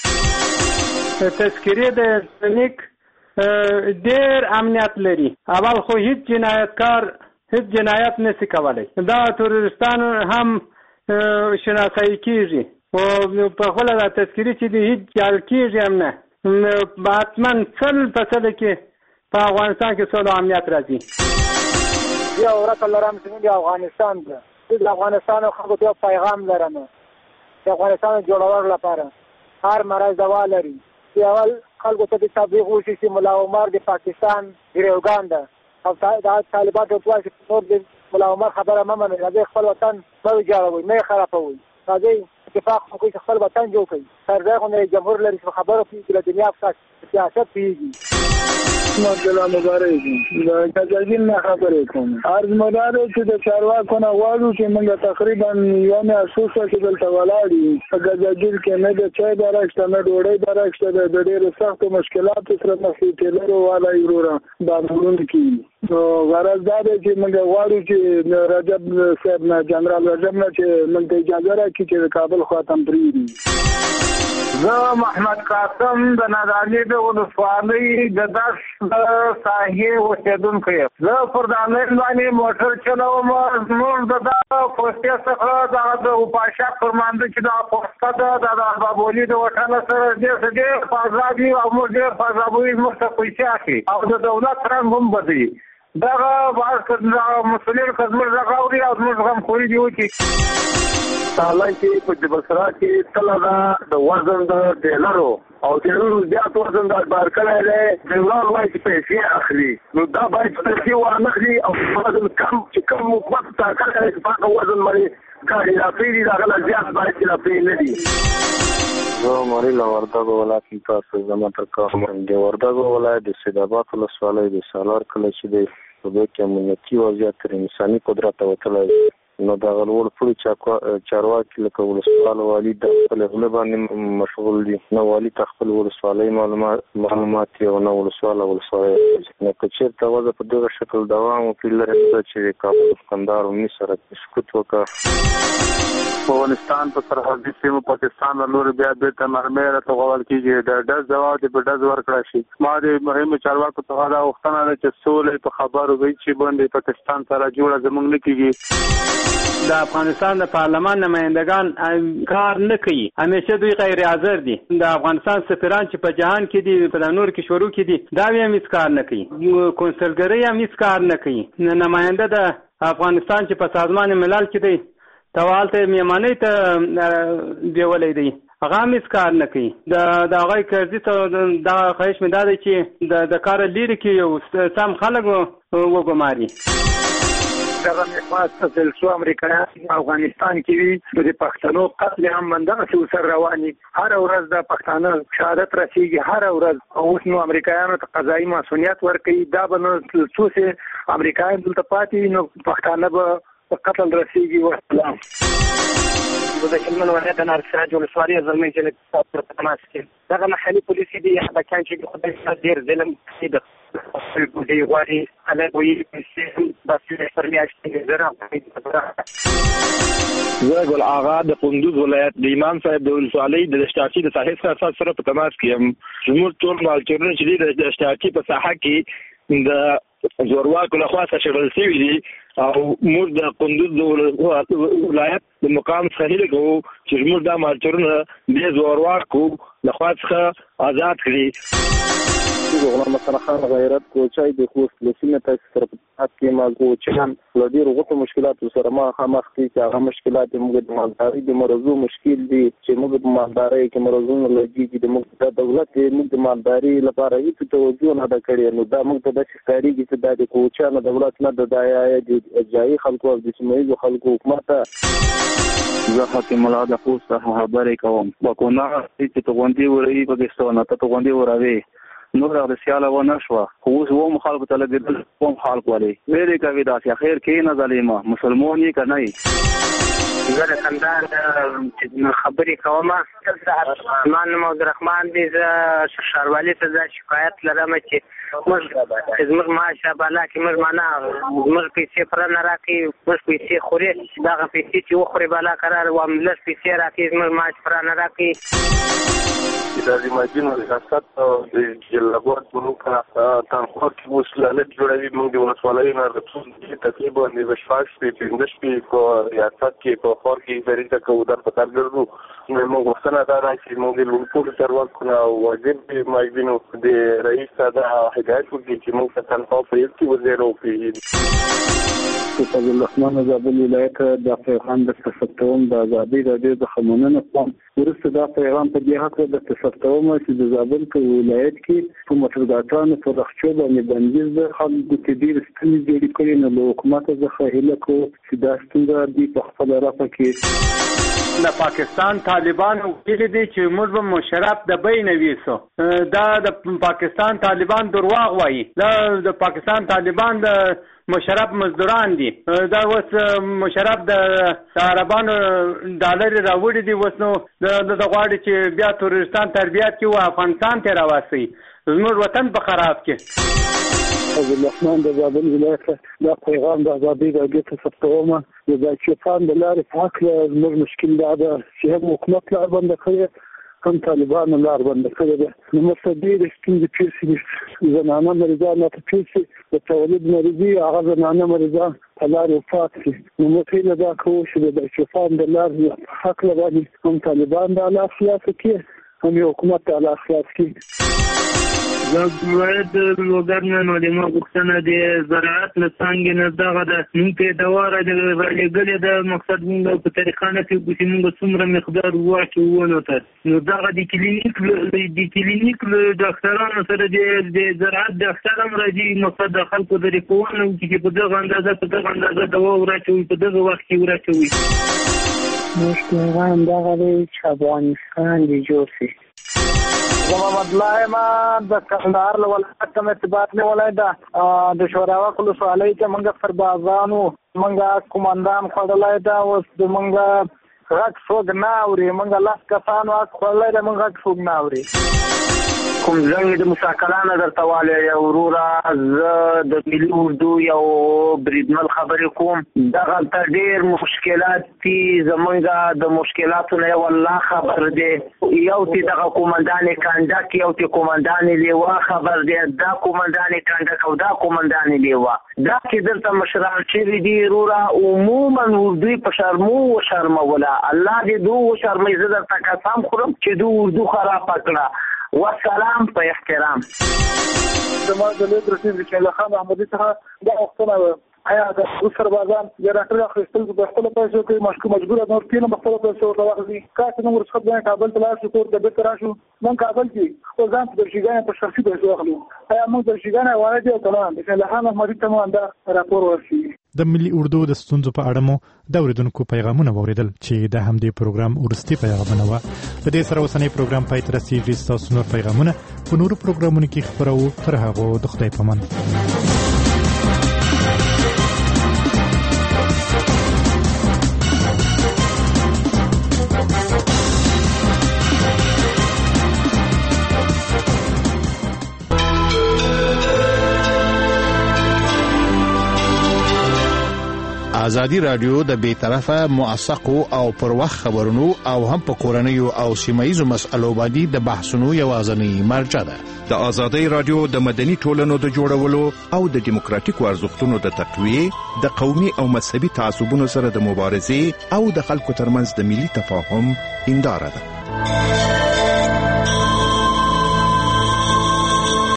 وکی تذکیره د سنیک ډېر امنیت لري. اول خو هیڅ جنایتکار هیڅ جنایت نشي کولای. دا تروریستان هم شناسایی کیږي او په خپل د تذکیره چې د هیڅ جال کیږي هم نه حتما څل په څل کې په افغانستان کې څل امنیت راځي. یا ورته لرم چې د افغانستان ده د افغانستان خلکو ته پیغام لرم د افغانستان جوړولو لپاره هر مرز دوا لري. چې اول خلکو ته د تبلیغ وشي چې ملا عمر د پاکستان ګریوګان ده او د طالبان ته وایي چې نور د ملا عمر خبره مه منئ. راځئ خپل وطن مه ویجاړوئ مه یې خرابوئ. راځئ اتفاق وکړئ چې خپل وطن جوړ کړئ. تر ځای خو نه جمهور لري چې خبره کوي چې د دنیا په سیاست پوهېږي. مدلا مبارک دا کاجاګین نه خبرې کوم. عرض مدار چې د چارواکو نه غواړو چې موږ تقریبا یو نه اساسه کې دلته ولاړ یو. په کاجاګین کې نه د چای درښت نه ډوډۍ درښت د ډېرو سختو مشکلاتو سره مخ کېدل ولا یوره دا ورون کې نو غرض دا دی چې موږ غواړو چې رجب صاحب نه جنرال رجب نه چې موږ اجازه راکړي چې کابل خاطم پریږدي. زه محمد قاسم د نادعلي د ولسوالۍ د دشت د ساحې اوسېدونکی یم. زه پر دامن باندې موټر چلوم. زموږ د دغه پوستې څخه دغه د اپاشا پر مانده چې دغه پوسته ده د اربابولي د وطن سره ډېر ډېر فاضلاب وي او موږ ډېر فاضلابوي موږ ته پیسې اخلي او د دولت رنګ هم بدوي. دغه مسؤلین که زموږ غږ اوري او زموږ غمخوري دي وکړي. حالان کې په جبلسرا کې تله ده د وزن د ډیلرو او ډیلرو زیات وزن د بار کړی دی. ډیلر وایي چې پیسې اخلي نو دا باید پیسې وانخلي او وزن کم چې کم وخت ټاکلی دی چې په وزن باندې ګاډي رافې دي د هغه نه زیات باید چې رافې نه دي. زه ماري له وردګو ولایت کې تاسو زما تر کوم د وردګو ولایت د سیدآباد ولسوالۍ د سالار کلی چې دی په دې کې امنیتي وضعیت تر انساني قدرت ته وتلی نو د غلور پوری چارواکي لکه ولسوال والي د خپل غله باندې مشغول دي. نو والي تخپل ولسوالۍ معلومات معلومات او نو ولسوال ولسوالۍ نو کچیر ته وځه په دغه شکل دوام وکړي لري چې کابل کندهار او مصر سکوت وکړ. افغانستان په سرحدي سیمو پاکستان له لوري بیا بیرته مرمۍ راته غوښتل کېږي د ډز ځواب په ډز ورکړی شي. ما د مهمو چارواکو څخه دا غوښتنه ده چې سولې په خبرو وي چې باندې پاکستان سره جوړه زموږ نه کېږي. د افغانستان د پارلمان نمایندگان کار نه کوي. همیشه دوی غیر حاضر دي. د افغانستان سفیران چې په جهان کې دي په نور کې شروع کې دي دا هم هیڅ کار نه کوي. کونسلګرۍ هم هیڅ کار نه کوي. نماینده د افغانستان چې په سازمان ملل کې دی توالته میمانه ته بیولې دی هغه هم هېڅ کار نه کوي. د هغوی کرزي ته دغه خواهش مې دا دی چې د کاره لرې کړي او سم خلک وګماري. دغه مخماس تصل شو امریکایان افغانستان کې وي د پښتنو قتل هم مندغه سر رواني هر ورځ د پښتانه شهادت رسیږي هر ورځ اوس نو امریکایانو ته قضایي مسؤلیت ورکوي دا به نو څو سه امریکایان دلته پاتې نو پښتانه به قتل رسیږي. والسلام. د هلمند ولایت د نارسراج ولسوالۍ زلمي چې په تماس کې دغه محلي پولیس دي حبکان چې خدای ډېر ظلم کوي د خپل غواړي هغه وایي چې بس پر میاشتې زره. زه ګل آغا د کندوز ولایت د امام صاحب د ولسوالۍ د اشتراکي د ساحې اساس سره په تماس کې یم. زموږ ټول مالچرونه چې د اشتراکي په ساحه کې د زورواکو له خوا شړل شوي دي او موږ د کندوز د ولایت د مقام څخه هیله کوو چې موږ دا مالچرونه د زورواکو له خوا څخه آزاد کړي. غلام حسن خان غیرت کوچای د خوست لسینه تاسو سره په تاسو کې مازغو چې له ډیرو غوټو مشکلاتو سره ما خامخ دي چې هغه مشکلات موږ د مالداري د مرزو مشکل دي چې موږ د مالداري کې مرزونه لګي دي موږ د دولت موږ د مالداري لپاره هیڅ توجه نه کړی نو دا موږ ته د ښکاریږي چې د کوچانو دولت نه د دایای د ځای خلکو او د سیمایي خلکو حکومت زه حکیم الله د خوست څخه خبرې کوم. وکونه چې توغندي ورې په دستونه ته توغندي وراوي نور د سیاله و نشوه خو اوس و مخالفت لګیدل قوم خلق والی ویلې کوي دا چې خیر کې نه ظالما مسلمان یې که نه زه د کندهار خبرې کوم. زما نوم عبدالرحمن دی. زه ښاروالۍ ته دا شکایت لرم چې موږ زموږ معاش بالا کې موږ معنا زموږ پیسې پوره نه راکوي موږ پیسې خورې دغه پیسې چې وخورې بالا قرار وم لږ پیسې راکوي زموږ معاش پوره نه راکوي. د ریماجین ریاست د جلابات بلوکه تنخوا کې اوس لالت جوړوي. موږ د ولسوالۍ نه رسول تقریبا د شپږ شپې پنځه شپې په ریاست کې په خور کې ادارې ته کوو در په کار ګرځو. موږ غوښتنه دا ده چې موږ د ټولو چارواکو او وزیر ماجبینو د رئیس ته دا هدایت وکړي چې موږ ته تنخوا په یو کې وزیر وکړي. فضل الرحمن آزادی ولایت د پیغام د ثبتوم د آزادی راډیو د خمونونو قوم ورسته دا پیغام په دې حق د ثبتوم چې د زابل په ولایت کې په موټرګاټانو په رخصو باندې بندیز د خلکو کې ډېر ستونزې جوړې کړې نو له حکومت څخه هیله کوو چې دا ستونزه دې په خپل رافع کې د پاکستان طالبان ویلي دي چې موږ به مشرف د بین ویسو. دا د پاکستان طالبان درواغ وایي. دا د پاکستان طالبان د مشرف مزدوران دي. دا اوس مشرف د عربانو ډالر راوړي دي اوس نو د غواړي چې بیا تورستان تربیات کې و افغانستان ته راواسي زموږ وطن په خراب کې. عبدالرحمن د زابل ولایت دا پیغام د آزادۍ راډیو ته ثبتوم. د بچیان د لارې په حق زموږ مشکل دا ده چې هم حکومت لار بنده کړې هم طالبانو لار بنده کړې ده. نو موږ ډېرې ستونزې پیښ شي. زنانه مریضان راته پیښ شي د تولید مریضي هغه زنانه مریضان په لارې وفات شي. نو موږ هیله دا کوو چې د بچیان د لار حق باندې هم طالبان د لار خلاص کړي هم حکومت د لار خلاص کړي. د ولایت د لوګرنه نو د ما غوښتنه د زراعت له څنګه نه دغه د موږ ته دواره د ورلګلې د مقصد موږ په طریقه نه کې چې موږ څومره مقدار واچو نو ته نو دغه د کلینیک د کلینیک ډاکټرانو سره د زراعت ډاکټر هم راځي مقصد د خلکو د ریکوونو چې په دغه اندازه په دغه اندازه دوا ورچوي په دغه وخت کې ورچوي. مشکل دغه دی چې افغانستان دی جوړ شي. محمد الله ما د کندهار له ولایت څخه ارتباط نیولی ده. د شوراوک ولسوالۍ ته موږ سربازانو موږ قومندان خوړلی ده. اوس د موږ غږ څوک نه اوري. موږ لس کسانو حق خوړلی ده موږ غږ څوک نه اوري. کوم زنګ د مساکلانه درته والی وروره زه د ملي اردو یو بریدمل خبرې کوم. دغلته ډېر مشکلات دي زمونږ د مشکلاتو نه یو الله خبر دی. یو تی دغه قومندان کنډک یو تی قومندان لیوا خبر دی. دا قومندان کنډک او دا قومندان لیوا دا چې درته مشران شوي دي وروره عموما اردوی په شرمو وشرموله. الله دې دو وشرموي. زه درته قسم خورم چې دو اردو خرابه کړه. والسلام په احترام. زما د لوی رئیس ضیاء الله خان محمدي څخه دا غوښتنه وه آیا د سربازان یا راټول اخیستل په خپل پیسو کې مشکو مجبور نور کینه په خپل پیسو ورته واخلي کاته نو ورڅخه د کابل ته لاړ شو د بیت راشو من کابل کې خپل ځان په شیګان په شخصي پیسو واخلو آیا موږ د شیګان وایي ته تمام د لهان احمدي تمام دا راپور ورشي د ملي اردو د ستونزو په اړه مو د اوریدونکو پیغامونه واوریدل چې د همدې پروګرام ورستي پیغامونه و په دې سره اوسنۍ پروګرام پای ته رسیدي تاسو نور پیغامونه په نورو پروګرامونو کې خبرو تر هغه د خدای پامان ازادي رادیو د بیطرفه موثقو او پر وخت خبرونو او هم په کورنیو او سیمایي مسألو باندې د بحثونو یوازنی مرجع ده. د ازادي رادیو د مدني ټولنو د جوړولو او د دیموکراتیکو ارزښتونو د تقویه د قومي او مذهبي تعصبونو سره د مبارزې او د خلکو ترمنځ د ملي تفاهم هنداره ده.